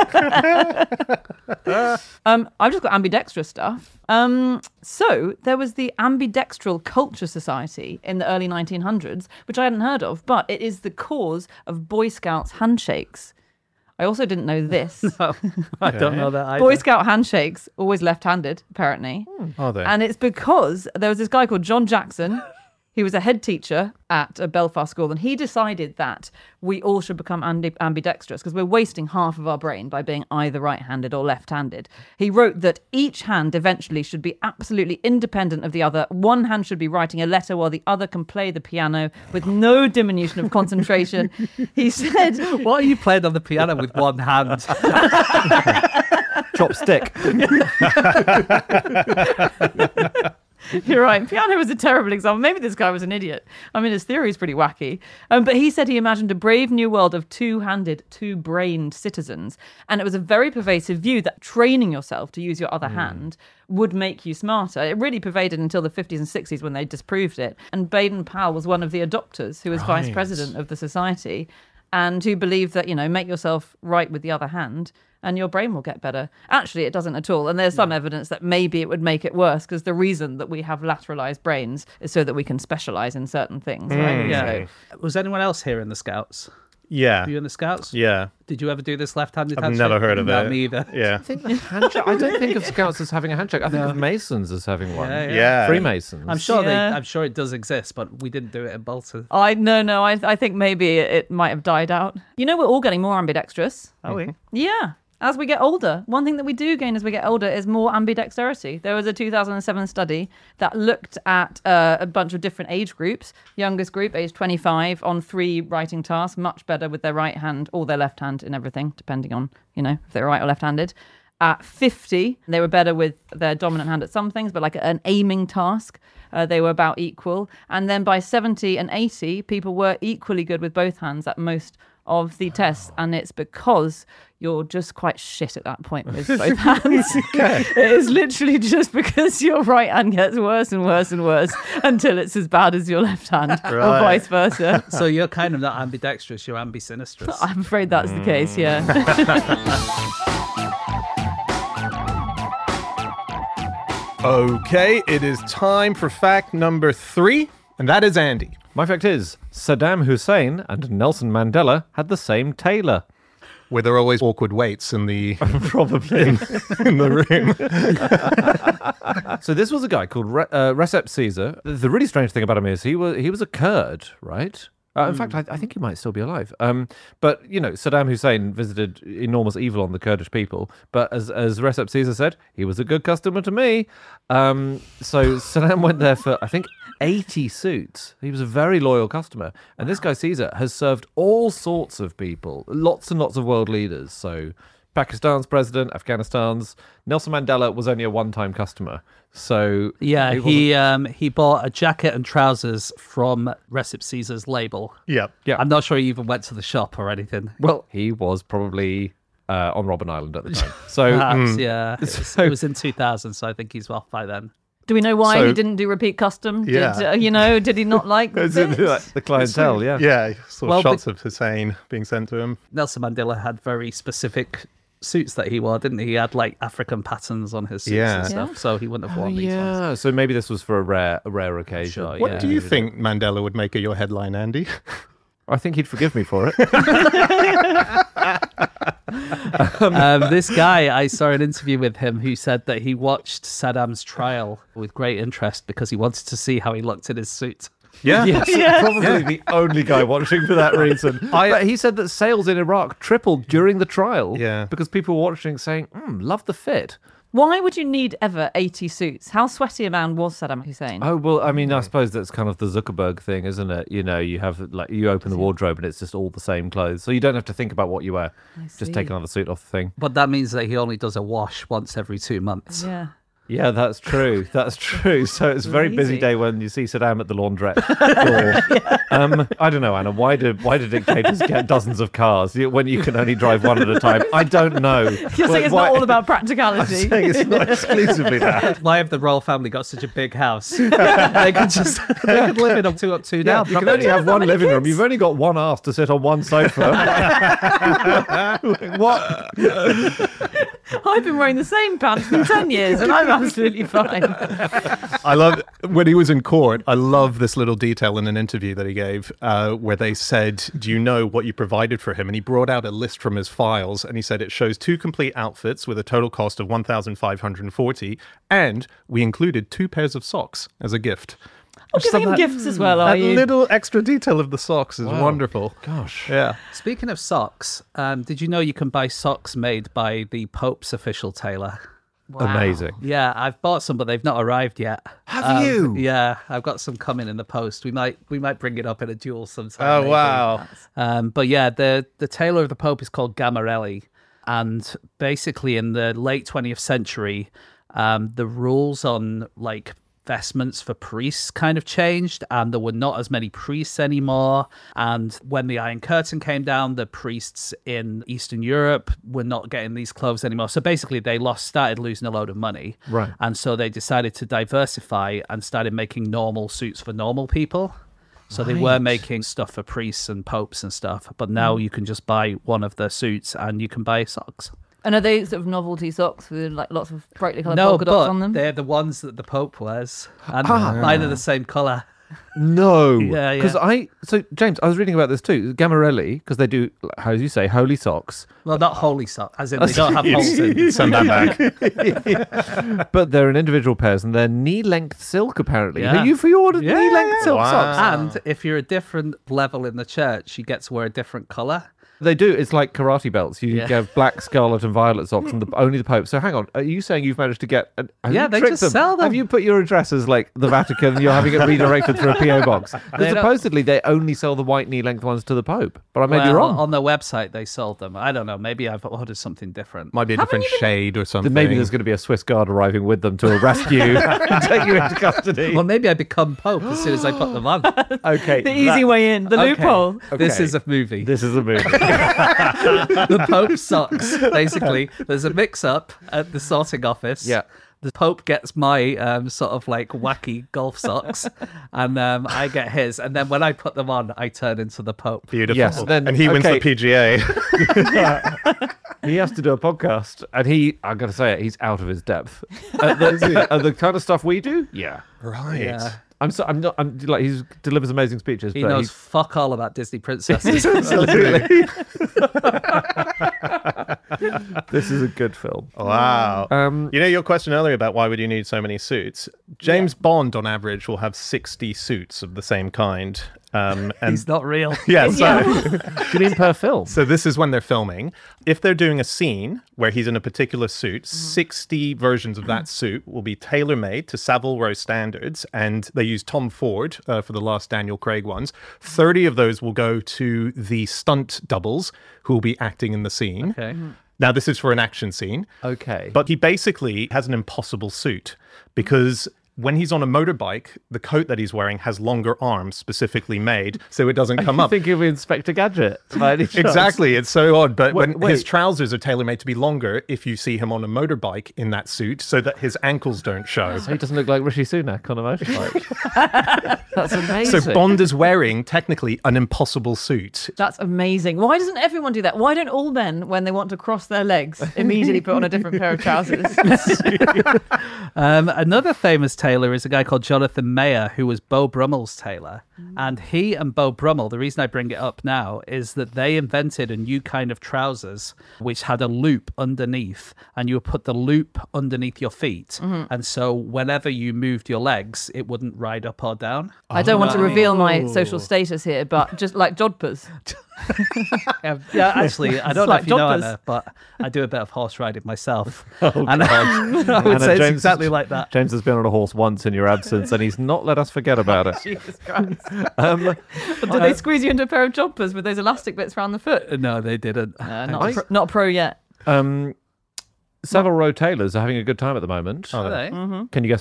Um, I've just got ambidextrous stuff. Um, so there was the Ambidextral Culture Society in the early nineteen hundreds, which I hadn't heard of, but it is the cause of Boy Scouts handshakes. I also didn't know this. Oh, I don't know that either. Boy Scout handshakes, always left-handed, apparently. Are they? And it's because there was this guy called John Jackson. He was a head teacher at a Belfast school, and he decided that we all should become ambi- ambidextrous because we're wasting half of our brain by being either right-handed or left-handed. He wrote that each hand eventually should be absolutely independent of the other. One hand should be writing a letter while the other can play the piano with no diminution of concentration. He said, What are you playing on the piano with one hand? Chopstick. You're right. Piano was a terrible example. Maybe this guy was an idiot. I mean, his theory is pretty wacky. Um, but he said he imagined a brave new world of two-handed, two-brained citizens. And it was a very pervasive view that training yourself to use your other hand would make you smarter. It really pervaded until the fifties and sixties when they disproved it. And Baden-Powell was one of the adopters who was vice Right. president of the society and who believed that, you know, make yourself right with the other hand and your brain will get better. Actually, it doesn't at all. And there's some evidence that maybe it would make it worse because the reason that we have lateralized brains is so that we can specialize in certain things, right? Yeah. So, Was anyone else here in the Scouts? Yeah. Were you in the Scouts? Yeah. Did you ever do this left-handed I've handshake? never heard of Not it. me either. Yeah. I think the handshake. I don't think of Scouts as having a handshake. I think of Masons as having one. Yeah, yeah. Yeah. Freemasons. I'm sure they. Yeah. I'm sure it does exist, but we didn't do it in Bolton. I no, no, I, I think maybe it, it might have died out. You know, we're all getting more ambidextrous. Are we? Yeah. As we get older, one thing that we do gain as we get older is more ambidexterity. There was a two thousand seven study that looked at uh, a bunch of different age groups. Youngest group, age twenty-five, on three writing tasks, much better with their right hand or their left hand in everything, depending on, you know, if they're right or left-handed. At fifty, they were better with their dominant hand at some things, but like an aiming task, uh, they were about equal. And then by seventy and eighty, people were equally good with both hands at most of the tests, and it's because you're just quite shit at that point with both hands. It is literally just because your right hand gets worse and worse and worse until it's as bad as your left hand, or Right. vice versa. So you're kind of not ambidextrous, you're ambisinistrous. I'm afraid that's the case, yeah. Okay, it is time for fact number three, and that is Andy. My fact is, Saddam Hussein and Nelson Mandela had the same tailor. Were there always awkward waits in the Probably. in the room? So this was a guy called Re- uh, Recep Caesar. The, the really strange thing about him is he was he was a Kurd, right? Uh, in fact, I, I think he might still be alive. Um, but you know, Saddam Hussein visited enormous evil on the Kurdish people. But as as Recep Caesar said, he was a good customer to me. Um, so Saddam went there for I think eighty suits. He was a very loyal customer. And this guy Caesar has served all sorts of people, lots and lots of world leaders. So Pakistan's president, Afghanistan's. Nelson Mandela was only a one-time customer. So Yeah, it he um he bought a jacket and trousers from Recep Caesar's label. Yep. Yeah. I'm not sure he even went to the shop or anything. Well, he was probably uh, on Robben Island at the time. So Perhaps, yeah. It was, So- it was in two thousand, so I think he's off by then. Do we know why So- he didn't do repeat custom? Did, Yeah. uh, you know, did he not like the bits? the clientele, yeah. Yeah, saw Well, shots of Hussein being sent to him. Nelson Mandela had very specific suits that he wore, didn't he? He had like African patterns on his suits Yeah. and stuff, Yeah. so he wouldn't have Oh, worn these ones. yeah. So maybe this was for a rare, a rare occasion. Sure, What yeah. do you think Mandela would make of your headline, Andy? I think he'd forgive me for it. um, this guy, I saw an interview with him who said that he watched Saddam's trial with great interest because he wanted to see how he looked in his suit. Yeah. Yes, probably the only guy watching for that reason. I- but he said that sales in Iraq tripled during the trial. Yeah. Because people were watching, saying, mm, "Love the fit." Why would you need ever eighty suits? How sweaty a man was Saddam Hussein? Oh well, I mean, I suppose that's kind of the Zuckerberg thing, isn't it? You know, you have like you open the wardrobe and it's just all the same clothes, so you don't have to think about what you wear. see. Just take another suit off the thing. But that means that he only does a wash once every two months. Yeah. Yeah, that's true. That's true. So it's a very busy Crazy. day when you see Saddam at the laundrette door. Um, I don't know, Anna. Why do why do dictators get dozens of cars when you can only drive one at a time? I don't know. You're saying it's Why- not all about I'm practicality. saying it's not exclusively that. Why have the royal family got such a big house? They could just they could live in a two up, two down. You can only have one living room. You've only got one ass to sit on one sofa. What? I've been wearing the same pants for ten years and I'm absolutely fine. I love when he was in court. I love this little detail in an interview that he gave uh, where they said, "Do you know what you provided for him?" And he brought out a list from his files, and he said it shows two complete outfits with a total cost of one thousand five hundred forty, and we included two pairs of socks as a gift. I'm giving him gifts as well, are That you? little extra detail of the socks is Wow. wonderful. Gosh. Yeah. Speaking of socks, um, did you know you can buy socks made by the Pope's official tailor? Amazing. Yeah, I've bought some, but they've not arrived yet. Have Um, you? Yeah, I've got some coming in the post. We might we might bring it up in a duel sometime. Oh, maybe. wow. Um, but yeah, the the tailor of the Pope is called Gamarelli, and basically in the late twentieth century, um, the rules on like vestments for priests kind of changed, and there were not as many priests anymore. And when the Iron Curtain came down, the priests in Eastern Europe were not getting these clothes anymore. So basically, they lost, started losing a load of money. Right. And so they decided to diversify and started making normal suits for normal people. So they were making stuff for priests and popes and stuff, but now you can just buy one of the suits and you can buy socks. And are they sort of novelty socks with like lots of brightly coloured No, polka dots but on them? they're the ones that the Pope wears, and Ah. mine are the same colour. No. Yeah, yeah. Because I, so James, I was reading about this too. Gamarelli, because they do, how do you say, holy socks, Well, not holy socks, as in they don't have holes in. Send that back. but they're in individual pairs and they're knee-length silk apparently. Yeah. Are you for you ordered Yeah. knee-length silk Wow. socks? And if you're a different level in the church, you get to wear a different colour. They do. It's like karate belts. You Yeah. have black, scarlet, and violet socks, and the, only the Pope. So hang on. Are you saying you've managed to get? Have Yeah, you they tricked just them? sell them. Have you put your address as like the Vatican, and you're having it redirected through a P O box? Because They don't- supposedly they only sell the white knee-length ones to the Pope. But I may be Well, wrong. On their website, they sold them. I don't know. Maybe I've ordered something different. Might be a different shade or something. Maybe there's going to be a Swiss guard arriving with them to arrest you and take you into custody. Well, maybe I become Pope as soon as I put them on. Okay. the easy way in, the Okay. loophole. This Okay. is a movie. This is a movie. The Pope socks. Basically, there's a mix-up at the sorting office. Yeah. The Pope gets my um, sort of like wacky golf socks, and um, I get his. And then when I put them on, I turn into the Pope. Beautiful. Yes, then- and he wins okay. the P G A. He has to do a podcast, and he, I'm going to say it, he's out of his depth. At the, at the kind of stuff we do, yeah. Right. Yeah. I'm so, I'm not, I'm like, he delivers amazing speeches, He but knows he, fuck all about Disney princesses. absolutely. This is a good film. Wow. Um, You know your question earlier about why would you need so many suits? James Bond, on average, will have sixty suits of the same kind. Um, and He's not real. yeah, so, do you mean per film? so this is when they're filming. If they're doing a scene where he's in a particular suit, sixty versions of that suit will be tailor-made to Savile Row standards, and they use Tom Ford uh, for the last Daniel Craig ones. thirty of those will go to the stunt doubles who will be acting in the scene. Okay. Now, this is for an action scene. Okay. But he basically has an impossible suit because when he's on a motorbike, the coat that he's wearing has longer arms specifically made so it doesn't come I up. think of Inspector Gadget. by any chance? Exactly. It's so odd. But Wait, when his wait. trousers are tailor-made to be longer if you see him on a motorbike in that suit so that his ankles don't show. So he doesn't look like Rishi Sunak on a motorbike. That's amazing. So Bond is wearing, technically, an impossible suit. That's amazing. Why doesn't everyone do that? Why don't all men, when they want to cross their legs, immediately put on a different pair of trousers? Um, another famous tailor is a guy called Jonathan Mayer, who was Beau Brummel's tailor. And he and Beau Brummel, the reason I bring it up now, is that they invented a new kind of trousers which had a loop underneath, and you would put the loop underneath your feet. And so whenever you moved your legs, it wouldn't ride up or down. I don't want to reveal my social status here, but just like jodhpurs. Yeah, yeah, actually, I don't It's know like if you know, jobbers. Anna, but I do a bit of horse riding myself. Oh, and I would Anna, say it's James- exactly like that. James has been on a horse once in your absence, and he's not let us forget about it. Jesus Christ. Um, But did they squeeze you into a pair of jodhpurs with those elastic bits around the foot? No, they didn't. Uh, not, I- pro, not pro yet. um, Savile Row tailors are having a good time at the moment. Oh, Are they? Can you guess why?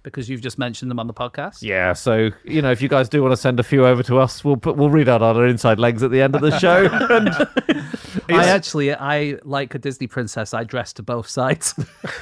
because you've just mentioned them on the podcast. Yeah, so, you know, if you guys do want to send a few over to us, we'll put, we'll read out our inside legs at the end of the show. And I actually, I like a Disney princess. I dress to both sides.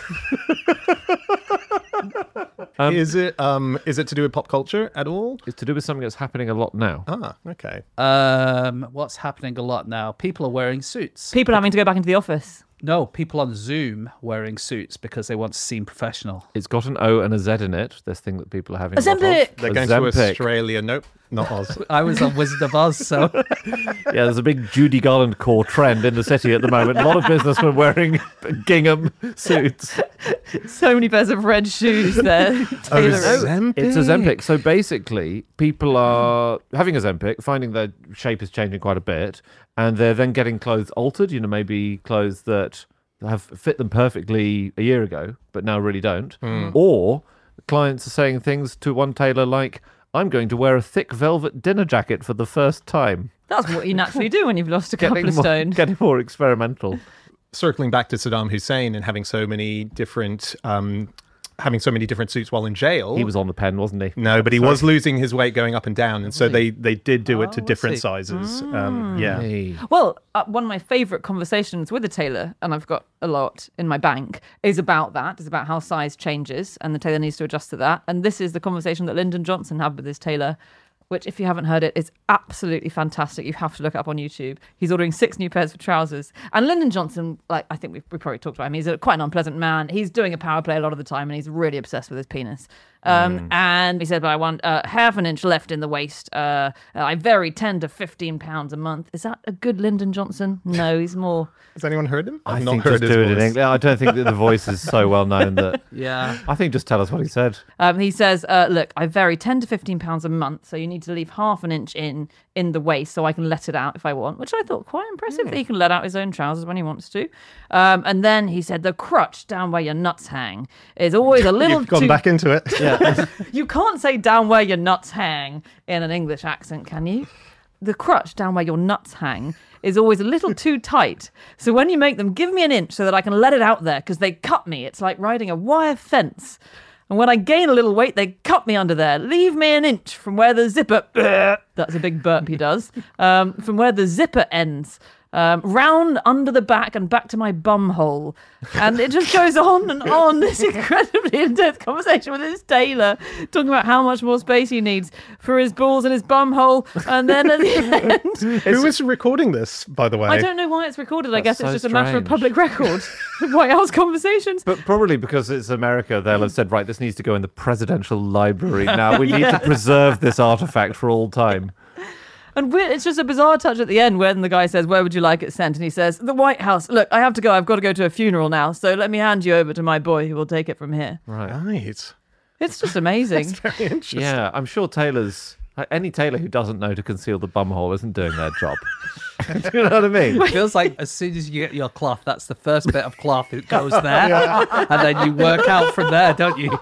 Um, is it um is it to do with pop culture at all? it's to do with something that's happening a lot now. Ah, okay. Um, what's happening a lot now? People are wearing suits. People having to go back into the office. No, people on Zoom wearing suits because they want to seem professional. It's got an O and a Z in it, this thing that people are having a lot of. Ozempic! They're going to Ozempic. Australia. Nope, not Oz. I was on Wizard of Oz, so Yeah, there's a big Judy Garland core trend in the city at the moment. A lot of businessmen wearing gingham suits. So many pairs of red shoes there. Taylor. Ozempic. It's Ozempic. So basically, people are having Ozempic, finding their shape is changing quite a bit, and they're then getting clothes altered, you know, maybe clothes that have fit them perfectly a year ago, but now really don't. Or clients are saying things to one tailor like, I'm going to wear a thick velvet dinner jacket for the first time. That's what you naturally do when you've lost a couple Getting of more, stone. getting more experimental. Circling back to Saddam Hussein and having so many different um having so many different suits while in jail. He was on the pen, wasn't he? No, but he was losing his weight going up and down, and so they they did do it to Oh, was different he? sizes. Um, yeah. Hey. Well, uh, one of my favourite conversations with a tailor, and I've got a lot in my bank, is about that. Is about how size changes, and the tailor needs to adjust to that. And this is the conversation that Lyndon Johnson had with his tailor, which, if you haven't heard it, is absolutely fantastic. You have to look it up on YouTube. He's ordering six new pairs of trousers. And Lyndon Johnson, like I think we've, we probably talked about him, he's a, quite an unpleasant man. He's doing a power play a lot of the time, and he's really obsessed with his penis. Um, mm. And he said, but I want uh, half an inch left in the waist. Uh, I vary ten to fifteen pounds a month. Is that a good Lyndon Johnson? No, he's more... Has anyone heard him? I I've think not heard just his do it in voice. English. I don't think that the voice is so well known that... yeah. I think just tell us what he said. Um, he says, uh, look, I vary ten to fifteen pounds a month, so you need to leave half an inch in in the waist so I can let it out if I want, which I thought quite impressive that he can let out his own trousers when he wants to. Um, and then he said, the crotch down where your nuts hang is always a little You've gone too... back into it. Yeah. You can't say down where your nuts hang in an English accent, can you? The crotch down where your nuts hang is always a little too tight. So when you make them, give me an inch so that I can let it out there because they cut me. It's like riding a wire fence. And when I gain a little weight, they cut me under there. Leave me an inch from where the zipper... That's a big burp he does. Um, from where the zipper ends. Um, round under the back and back to my bum hole. And it just goes on and on, this incredibly intense conversation with his tailor, talking about how much more space he needs for his balls and his bum hole. And then at the end... Who was recording this, by the way? I don't know why it's recorded. I guess That's it's so just a matter of strange. public record. White House conversations. But probably because it's America, they'll have said, right, this needs to go in the presidential library now. We need to preserve this artifact for all time. And weird, it's just a bizarre touch at the end when the guy says, where would you like it sent? And he says, the White House. Look, I have to go. I've got to go to a funeral now. So let me hand you over to my boy who will take it from here. Right. Right. It's just amazing. Very interesting. Yeah, I'm sure tailors, any tailor who doesn't know to conceal the bum hole isn't doing their job. Do you know what I mean? It feels like as soon as you get your cloth, that's the first bit of cloth that goes there. And then you work out from there, don't you?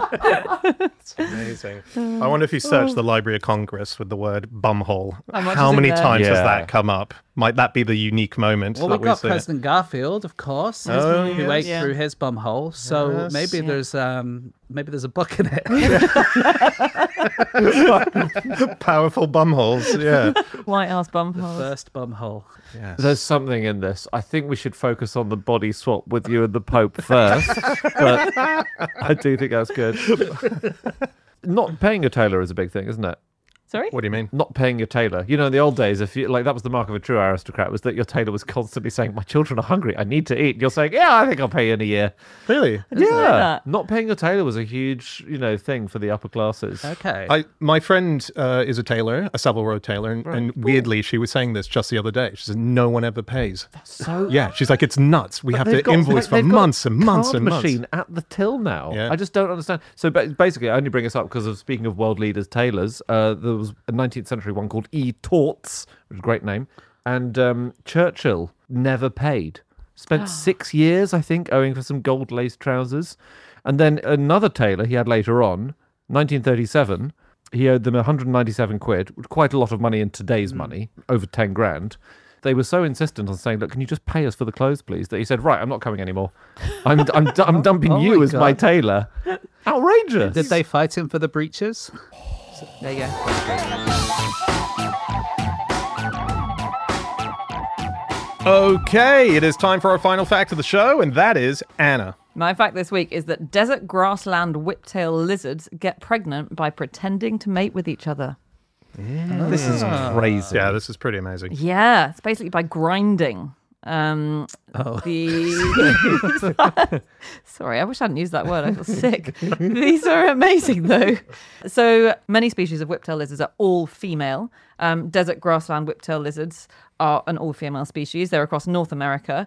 It's amazing. I wonder if you search the Library of Congress with the word bumhole, How much how is in many there? times has Yeah. that come up? Might that be the unique moment Well, that we've we got see? President Garfield, of course, Oh, who yes. ate Yeah. through his bum hole. So Yes. maybe Yeah. there's um maybe there's a book in it. Powerful bumholes, yeah. White House bum hole. First bum hole. Yes. There's something in this. I think we should focus on the body swap with you and the Pope first. But I do think that's good. Not paying a tailor is a big thing, isn't it? Sorry? What do you mean? Not paying your tailor. You know, in the old days, if you like, that was the mark of a true aristocrat, was that your tailor was constantly saying, "My children are hungry. I need to eat." You're saying, "Yeah, I think I'll pay you in a year." Really? didn't know that. Not paying your tailor was a huge, you know, thing for the upper classes. Okay. I, my friend uh, is a tailor, a Savile Row tailor, and, and weirdly, she was saying this just the other day. She said, no one ever pays. So Yeah, she's like, it's nuts. We have They've to got- invoice for they've got months and months card and months. machine at the till now. Yeah. I just don't understand. So ba- basically, I only bring this up because of speaking of world leaders, tailors. Uh, there was a nineteenth century one called E. Torts, which is a great name, and um, Churchill never paid. Spent six years, I think, owing for some gold laced trousers, and then another tailor he had later on, nineteen thirty-seven. He owed them one hundred ninety-seven quid, quite a lot of money in today's money, over ten grand. They were so insistent on saying, "Look, can you just pay us for the clothes, please?" That he said, "Right, I'm not coming anymore. I'm I'm, I'm dumping oh you my as my God. tailor." Outrageous. Did they fight him for the breeches? There you go. Okay, it is time for our final fact of the show, and that is Anna. My fact this week is that desert grassland whiptail lizards get pregnant by pretending to mate with each other. This is crazy. Yeah, this is pretty amazing. Yeah, it's basically by grinding. Um, Oh. the Sorry, I wish I hadn't used that word. I feel sick. These are amazing, though. So many species of whiptail lizards are all female. Um, desert grassland whiptail lizards are an all-female species. They're across North America.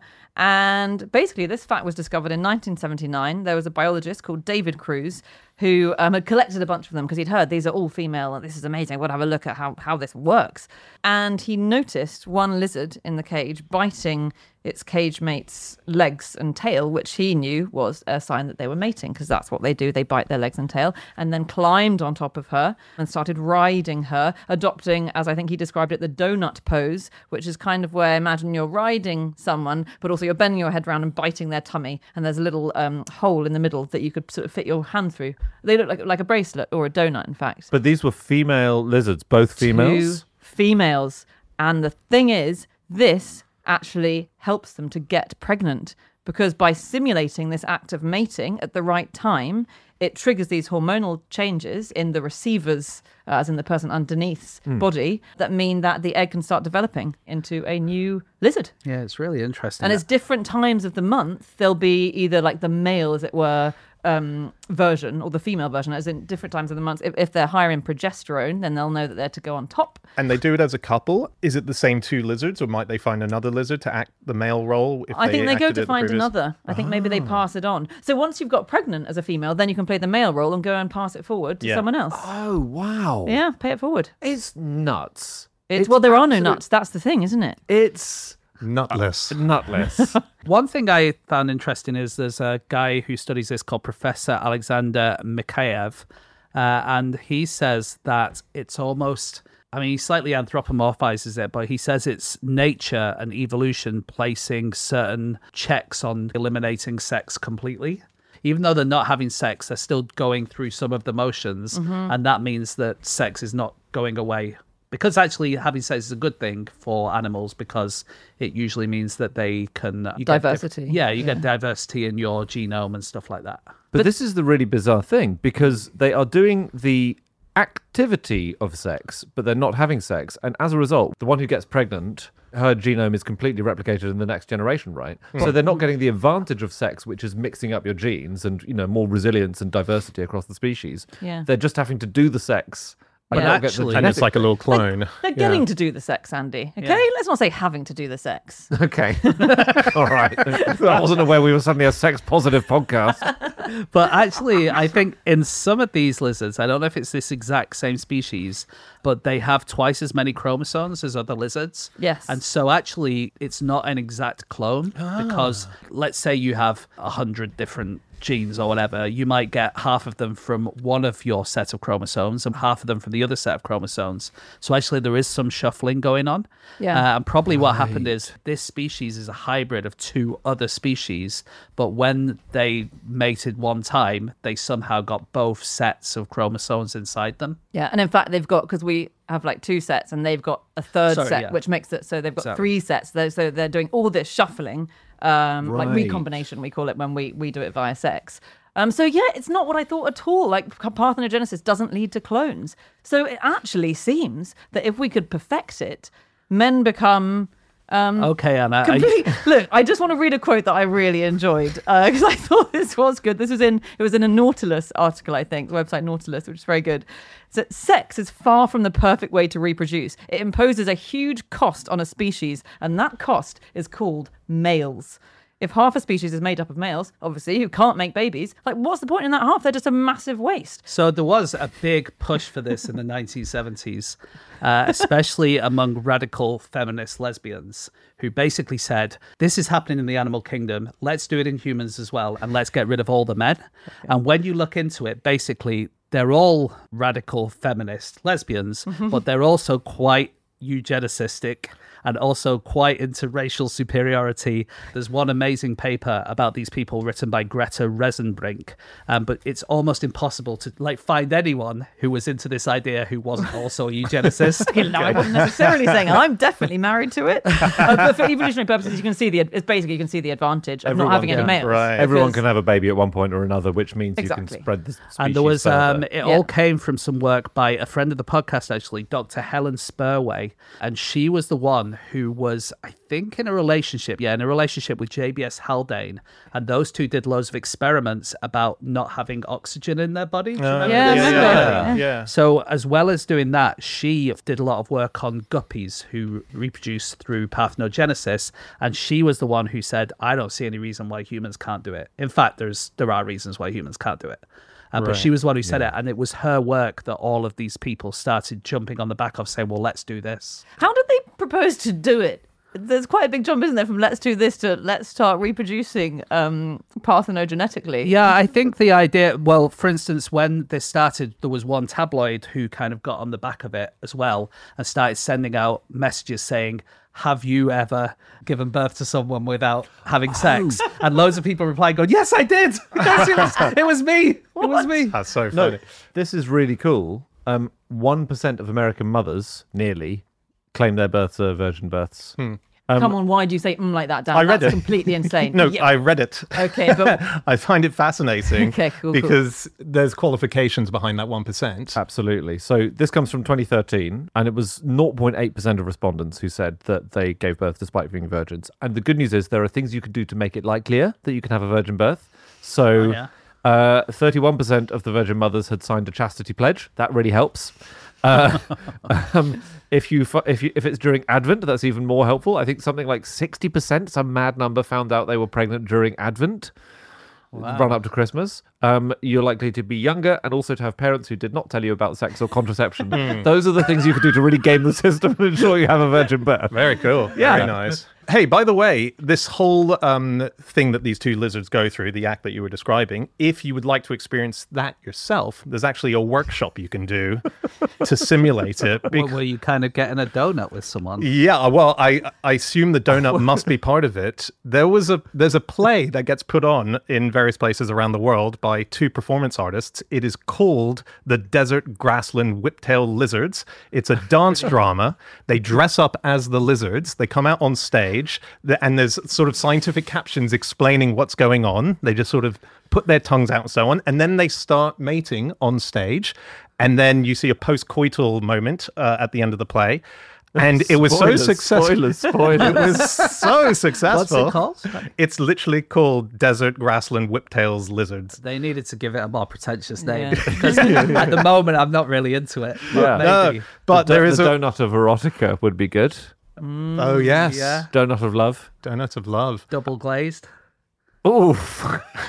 And basically, this fact was discovered in nineteen seventy-nine. There was a biologist called David Cruz who um, had collected a bunch of them because he'd heard these are all female and this is amazing. I want to have a look at how, how this works. And he noticed one lizard in the cage biting its cage mate's legs and tail, which he knew was a sign that they were mating, because that's what they do. They bite their legs and tail, and then climbed on top of her and started riding her, adopting, as I think he described it, the donut pose, which is kind of where, imagine you're riding someone, but also you're bending your head around and biting their tummy, and there's a little um, hole in the middle that you could sort of fit your hand through. They look like, like a bracelet or a donut, in fact. But these were female lizards, both females? Two females. And the thing is, this actually helps them to get pregnant, because by simulating this act of mating at the right time, it triggers these hormonal changes in the receiver's, uh, as in the person underneath's Mm. body, that mean that the egg can start developing into a new lizard. Yeah, it's really interesting. And it's different times of the month. There'll be either like the male, as it were, um, version, or the female version, as in different times of the month. If, if they're higher in progesterone, then they'll know that they're to go on top. And they do it as a couple. Is it the same two lizards, or might they find another lizard to act the male role? If I think they go acted to it the find previous- another. I think maybe they pass it on. So once you've got pregnant as a female, then you can play the male role and go and pass it forward to Yeah. someone else. Oh, wow. Yeah, pay it forward. It's nuts. It's, well, there are no absolute- nuts. That's the thing, isn't it? It's Nutless. nutless. One thing I found interesting is there's a guy who studies this called Professor Alexander Mikhaev, uh, and he says that it's almost, I mean, he slightly anthropomorphizes it, but he says it's nature and evolution placing certain checks on eliminating sex completely. Even though they're not having sex, they're still going through some of the motions, and that means that sex is not going away. Because actually having sex is a good thing for animals, because it usually means that they can... You get Diversity. different- yeah, you Yeah. get diversity in your genome and stuff like that. But this is the really bizarre thing, because they are doing the activity of sex, but they're not having sex. And as a result, the one who gets pregnant, her genome is completely replicated in the next generation, right? So they're not getting the advantage of sex, which is mixing up your genes and, you know, more resilience and diversity across the species. Yeah. They're just having to do the sex. But not get the actually- And it's genetic- like a little clone. They're getting to do the sex, Andy. Okay? Yeah. Let's not say having to do the sex. Okay. All right. I wasn't aware we were suddenly a sex-positive podcast. But actually, I think in some of these lizards, I don't know if it's this exact same species, but they have twice as many chromosomes as other lizards. Yes. And so actually, it's not an exact clone, because let's say you have a hundred different genes or whatever, you might get half of them from one of your set of chromosomes and half of them from the other set of chromosomes. So actually there is some shuffling going on. Yeah. Uh, and probably what happened is this species is a hybrid of two other species, but when they mated one time, they somehow got both sets of chromosomes inside them. Yeah, and in fact, they've got, because we have like two sets and they've got a third Sorry, set, yeah. which makes it so they've got Exactly. three sets. They're- So they're doing all this shuffling, um, like Right. recombination, we call it when we, we do it via sex. Um, so yeah, it's not what I thought at all. Like parthenogenesis doesn't lead to clones. So it actually seems that if we could perfect it, men become... Um, Okay, Anna. are you- Complete. Look, I just want to read a quote that I really enjoyed because I thought this was good. This was in it was in a Nautilus article, I think, the website Nautilus, which is very good. So, sex is far from the perfect way to reproduce. It imposes a huge cost on a species, and that cost is called males. If half a species is made up of males, obviously, who can't make babies, like what's the point in that half? They're just a massive waste. So there was a big push for this in the nineteen seventies, uh, especially among radical feminist lesbians who basically said, this is happening in the animal kingdom, let's do it in humans as well, and let's get rid of all the men. And when you look into it, basically, they're all radical feminist lesbians, but they're also quite eugenicistic and also quite into racial superiority. There's one amazing paper about these people written by Greta Resenbrink, um, but it's almost impossible to like find anyone who was into this idea who wasn't also a eugenicist. You know, I wasn't necessarily saying I'm definitely married to it. Uh, but for evolutionary purposes, you can see the it's basically you can see the advantage of Everyone not having can- any males. right. Everyone because- can have a baby at one point or another, which means you Exactly. can spread the species And there was, further. um, it Yeah. all came from some work by a friend of the podcast, actually, Doctor Helen Spurway. And she was the one who was, I think, in a relationship, yeah, in a relationship with J B S Haldane. And those two did loads of experiments about not having oxygen in their body. Do you remember Yeah, I this? remember. yeah, Yeah. yeah. So, as well as doing that, she did a lot of work on guppies who reproduce through parthenogenesis, and she was the one who said, "I don't see any reason why humans can't do it. In fact, there's there are reasons why humans can't do it." Uh, But Right. she was the one who said it, and it was her work that all of these people started jumping on the back of, saying, "Well, let's do this." How did they propose to do it? There's quite a big jump, isn't there, from let's do this to let's start reproducing um, parthenogenetically. Yeah, I think the idea, well, for instance, when this started, there was one tabloid who kind of got on the back of it as well and started sending out messages saying, "Have you ever given birth to someone without having sex?" And loads of people replied, going, "Yes, I did. Yes, it, was, it was me. It was me." That's so No, funny. this is really cool. Um, one percent of American mothers, nearly, claim their births are virgin births. Come on, why do you say mm like that, Dan? I read That's it. completely insane. No, Yeah. I read it. Okay, but I find it fascinating Okay, cool, cool. because there's qualifications behind that one percent. Absolutely. So this comes from twenty thirteen, and it was zero point eight percent of respondents who said that they gave birth despite being virgins. And the good news is there are things you can do to make it likelier that you can have a virgin birth. So Oh, yeah. uh, thirty-one percent of the virgin mothers had signed a chastity pledge. That really helps. Uh, um, if you fi- if you if it's during Advent, that's even more helpful. I think something like sixty percent, some mad number, found out they were pregnant during Advent. Run up to Christmas. Um, you're likely to be younger and also to have parents who did not tell you about sex or contraception. Those are the things you can do to really game the system and ensure you have a virgin birth. Very cool. Yeah. Very nice. Hey, by the way, this whole um, thing that these two lizards go through, the act that you were describing, if you would like to experience that yourself, there's actually a workshop you can do to simulate it. What, Bec- were you kind of getting a donut with someone? yeah, well, I I assume the donut must be part of it. There was a there's a play that gets put on in various places around the world by two performance artists. It is called The Desert Grassland Whiptail Lizards. It's a dance drama. They dress up as the lizards. They come out on stage, th- and there's sort of scientific captions explaining what's going on. They just sort of put their tongues out and so on, and then they start mating on stage. And then you see a post-coital moment uh, at the end of the play. And it was Spoilers, so successful. spoilers, spoilers. It was so successful. What's it called? It's literally called Desert Grassland Whiptails Lizards. They needed to give it a more pretentious Yeah. name because at the moment I'm not really into it. But Yeah. maybe. No, but the, there do- is the a donut of erotica would be good. oh yes, yeah. Donut of love. Donut of love. Double glazed Oof.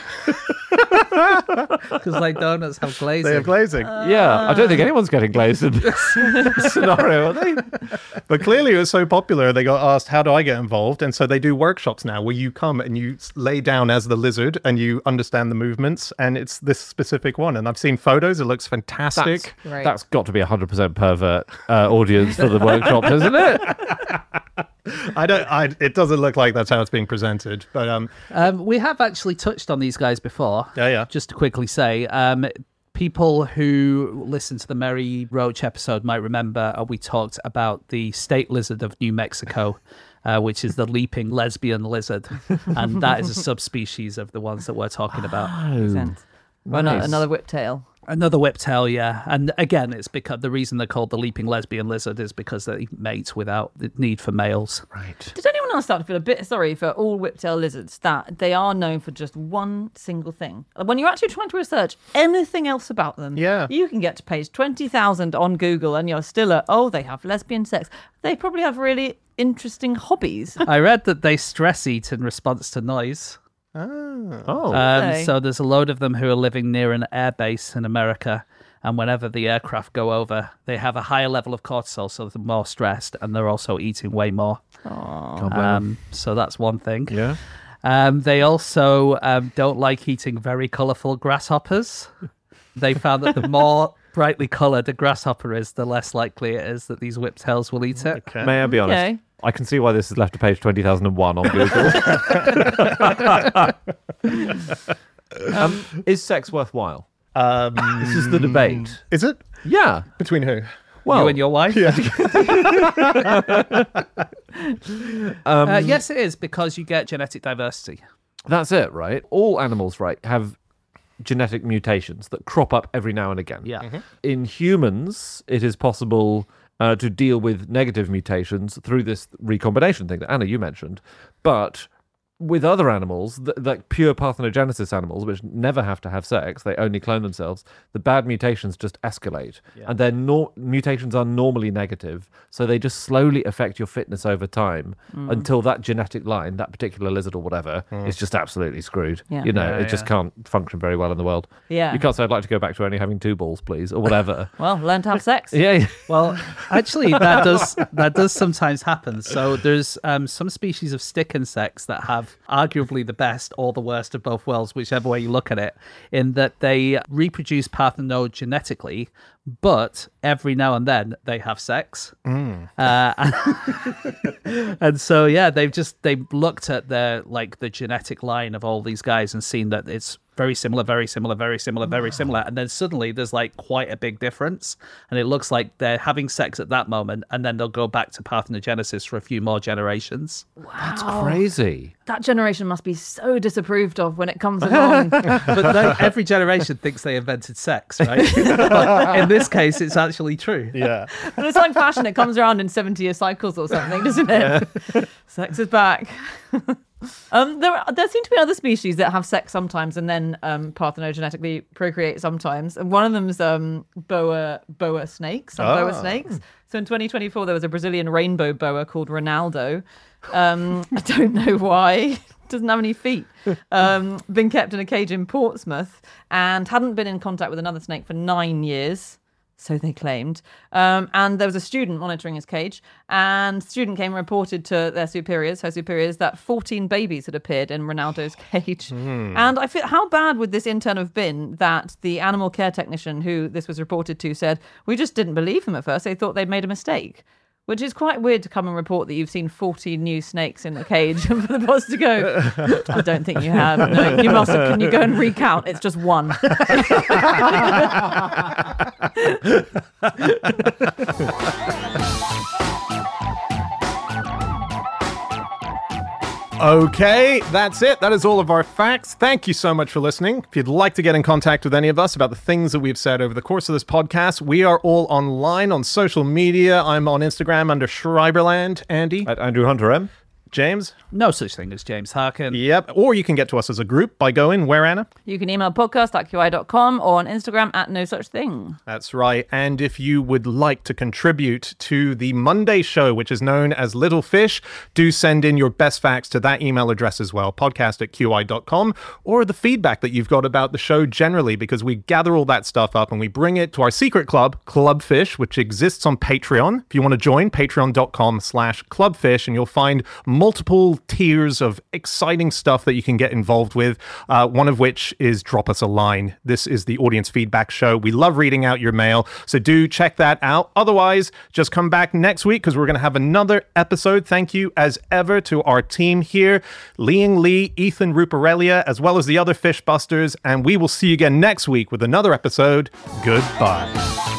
because like donuts have glazing. They have glazing, Yeah, I don't think anyone's getting glazed in this scenario, are they? but clearly it was so popular. They got asked, "How do I get involved?" And so they do workshops now where you come and you s- lay down as the lizard and you understand the movements. And it's this specific one. And I've seen photos. It looks fantastic. Great. That's got to be a hundred percent pervert uh, audience for the workshop, isn't it? I don't. I. It doesn't look like that's how it's being presented. But um, Um, we have actually touched on these guys before. Yeah, yeah. Just to quickly say, um, people who listen to the Mary Roach episode might remember uh, we talked about the state lizard of New Mexico, uh, which is the leaping lesbian lizard, and that is a subspecies of the ones that we're talking about. Makes sense. Well, no, Nice. another whiptail. Another whiptail, yeah. And again, it's because the reason they're called the leaping lesbian lizard is because they mate without the need for males. right. Did anyone else start to feel a bit sorry for all whiptail lizards that they are known for just one single thing? When you're actually trying to research anything else about them, Yeah. you can get to page twenty thousand on Google and you're still at, oh, they have lesbian sex. They probably have really interesting hobbies. I read that they stress eat in response to noise. Oh, Um, Okay. so there's a load of them who are living near an air base in America, and whenever the aircraft go over, they have a higher level of cortisol, so they're more stressed, and they're also eating way more. can't blame 'em. Um, so that's one thing. yeah. Um, they also um, don't like eating very colourful grasshoppers. They found that the more brightly coloured a grasshopper is, the less likely it is that these whiptails will eat it. Okay. May I be honest? Okay. I can see why this has left to page twenty thousand one on Google. um, is sex worthwhile? Um, This is the debate. Is it? Yeah. Between who? Well, You and your wife? Yeah. um, Uh, yes, it is, because you get genetic diversity. that's it, right? All animals, right, have genetic mutations that crop up every now and again. Yeah. Mm-hmm. In humans, it is possible uh, to deal with negative mutations through this recombination thing that Anna, you mentioned. But with other animals, th- like pure parthenogenesis animals, which never have to have sex, they only clone themselves, the bad mutations just escalate. Yeah. And their nor- mutations are normally negative, so they just slowly affect your fitness over time until that genetic line, that particular lizard or whatever, is just absolutely screwed. Yeah. You know, Yeah, it just yeah. can't function very well in the world. Yeah. You can't say, I'd like to go back to only having two balls, please, or whatever. Well, learn to have sex. Yeah. Well, actually, that does that does sometimes happen. So there's um, some species of stick insects that have arguably the best or the worst of both worlds, whichever way you look at it, in that they reproduce parthenogenetically, but every now and then they have sex. Mm. Uh, and, and so, yeah, they've just they've looked at their like the genetic line of all these guys and seen that it's very similar, very similar, very similar, very similar. And then suddenly there's like quite a big difference. And it looks like they're having sex at that moment. And then they'll go back to parthenogenesis for a few more generations. That's crazy. That generation must be so disapproved of when it comes along. But no, every generation thinks they invented sex, right? But in this case, it's actually true. Yeah. But it's like fashion, it comes around in seventy-year cycles or something, doesn't it? Sex is back. um, there, are, there seem to be other species that have sex sometimes and then um, parthenogenetically procreate sometimes. And one of them's um, boa boa snakes. Some boa Ah. snakes. So in twenty twenty-four, there was a Brazilian rainbow boa called Ronaldo. Um, I don't know why. Doesn't have any feet. Um, been kept in a cage in Portsmouth and hadn't been in contact with another snake for nine years. So they claimed. Um, and there was a student monitoring his cage, and the student came and reported to their superiors, her superiors, that fourteen babies had appeared in Ronaldo's cage. And I feel, how bad would this intern have been that the animal care technician who this was reported to said, we just didn't believe them at first. They thought they'd made a mistake. Which is quite weird to come and report that you've seen fourteen new snakes in the cage and for the boss to go, I don't think you have. No, you must have. Can you go and recount? It's just one. Okay, that's it. That is all of our facts. Thank you so much for listening. If you'd like to get in contact with any of us about the things that we've said over the course of this podcast, we are all online on social media. I'm on Instagram under Schreiberland. Andy? At Andrew Hunter M. James? No such thing as James Harkin. Yep. Or you can get to us as a group by going, where, Anna? You can email podcast at Q I dot com or on Instagram at no such thing. That's right. And if you would like to contribute to the Monday show, which is known as Little Fish, do send in your best facts to that email address as well, podcast at Q I dot com, or the feedback that you've got about the show generally, because we gather all that stuff up and we bring it to our secret club, Clubfish, which exists on Patreon. If you want to join, patreon dot com slash clubfish, and you'll find multiple tiers of exciting stuff that you can get involved with, uh, one of which is Drop Us a Line. This is the audience feedback show. We love reading out your mail, so do check that out. Otherwise, just come back next week because we're going to have another episode. Thank you, as ever, to our team here, Liang Lee, Ethan Ruparelia, as well as the other Fishbusters, and we will see you again next week with another episode. Goodbye.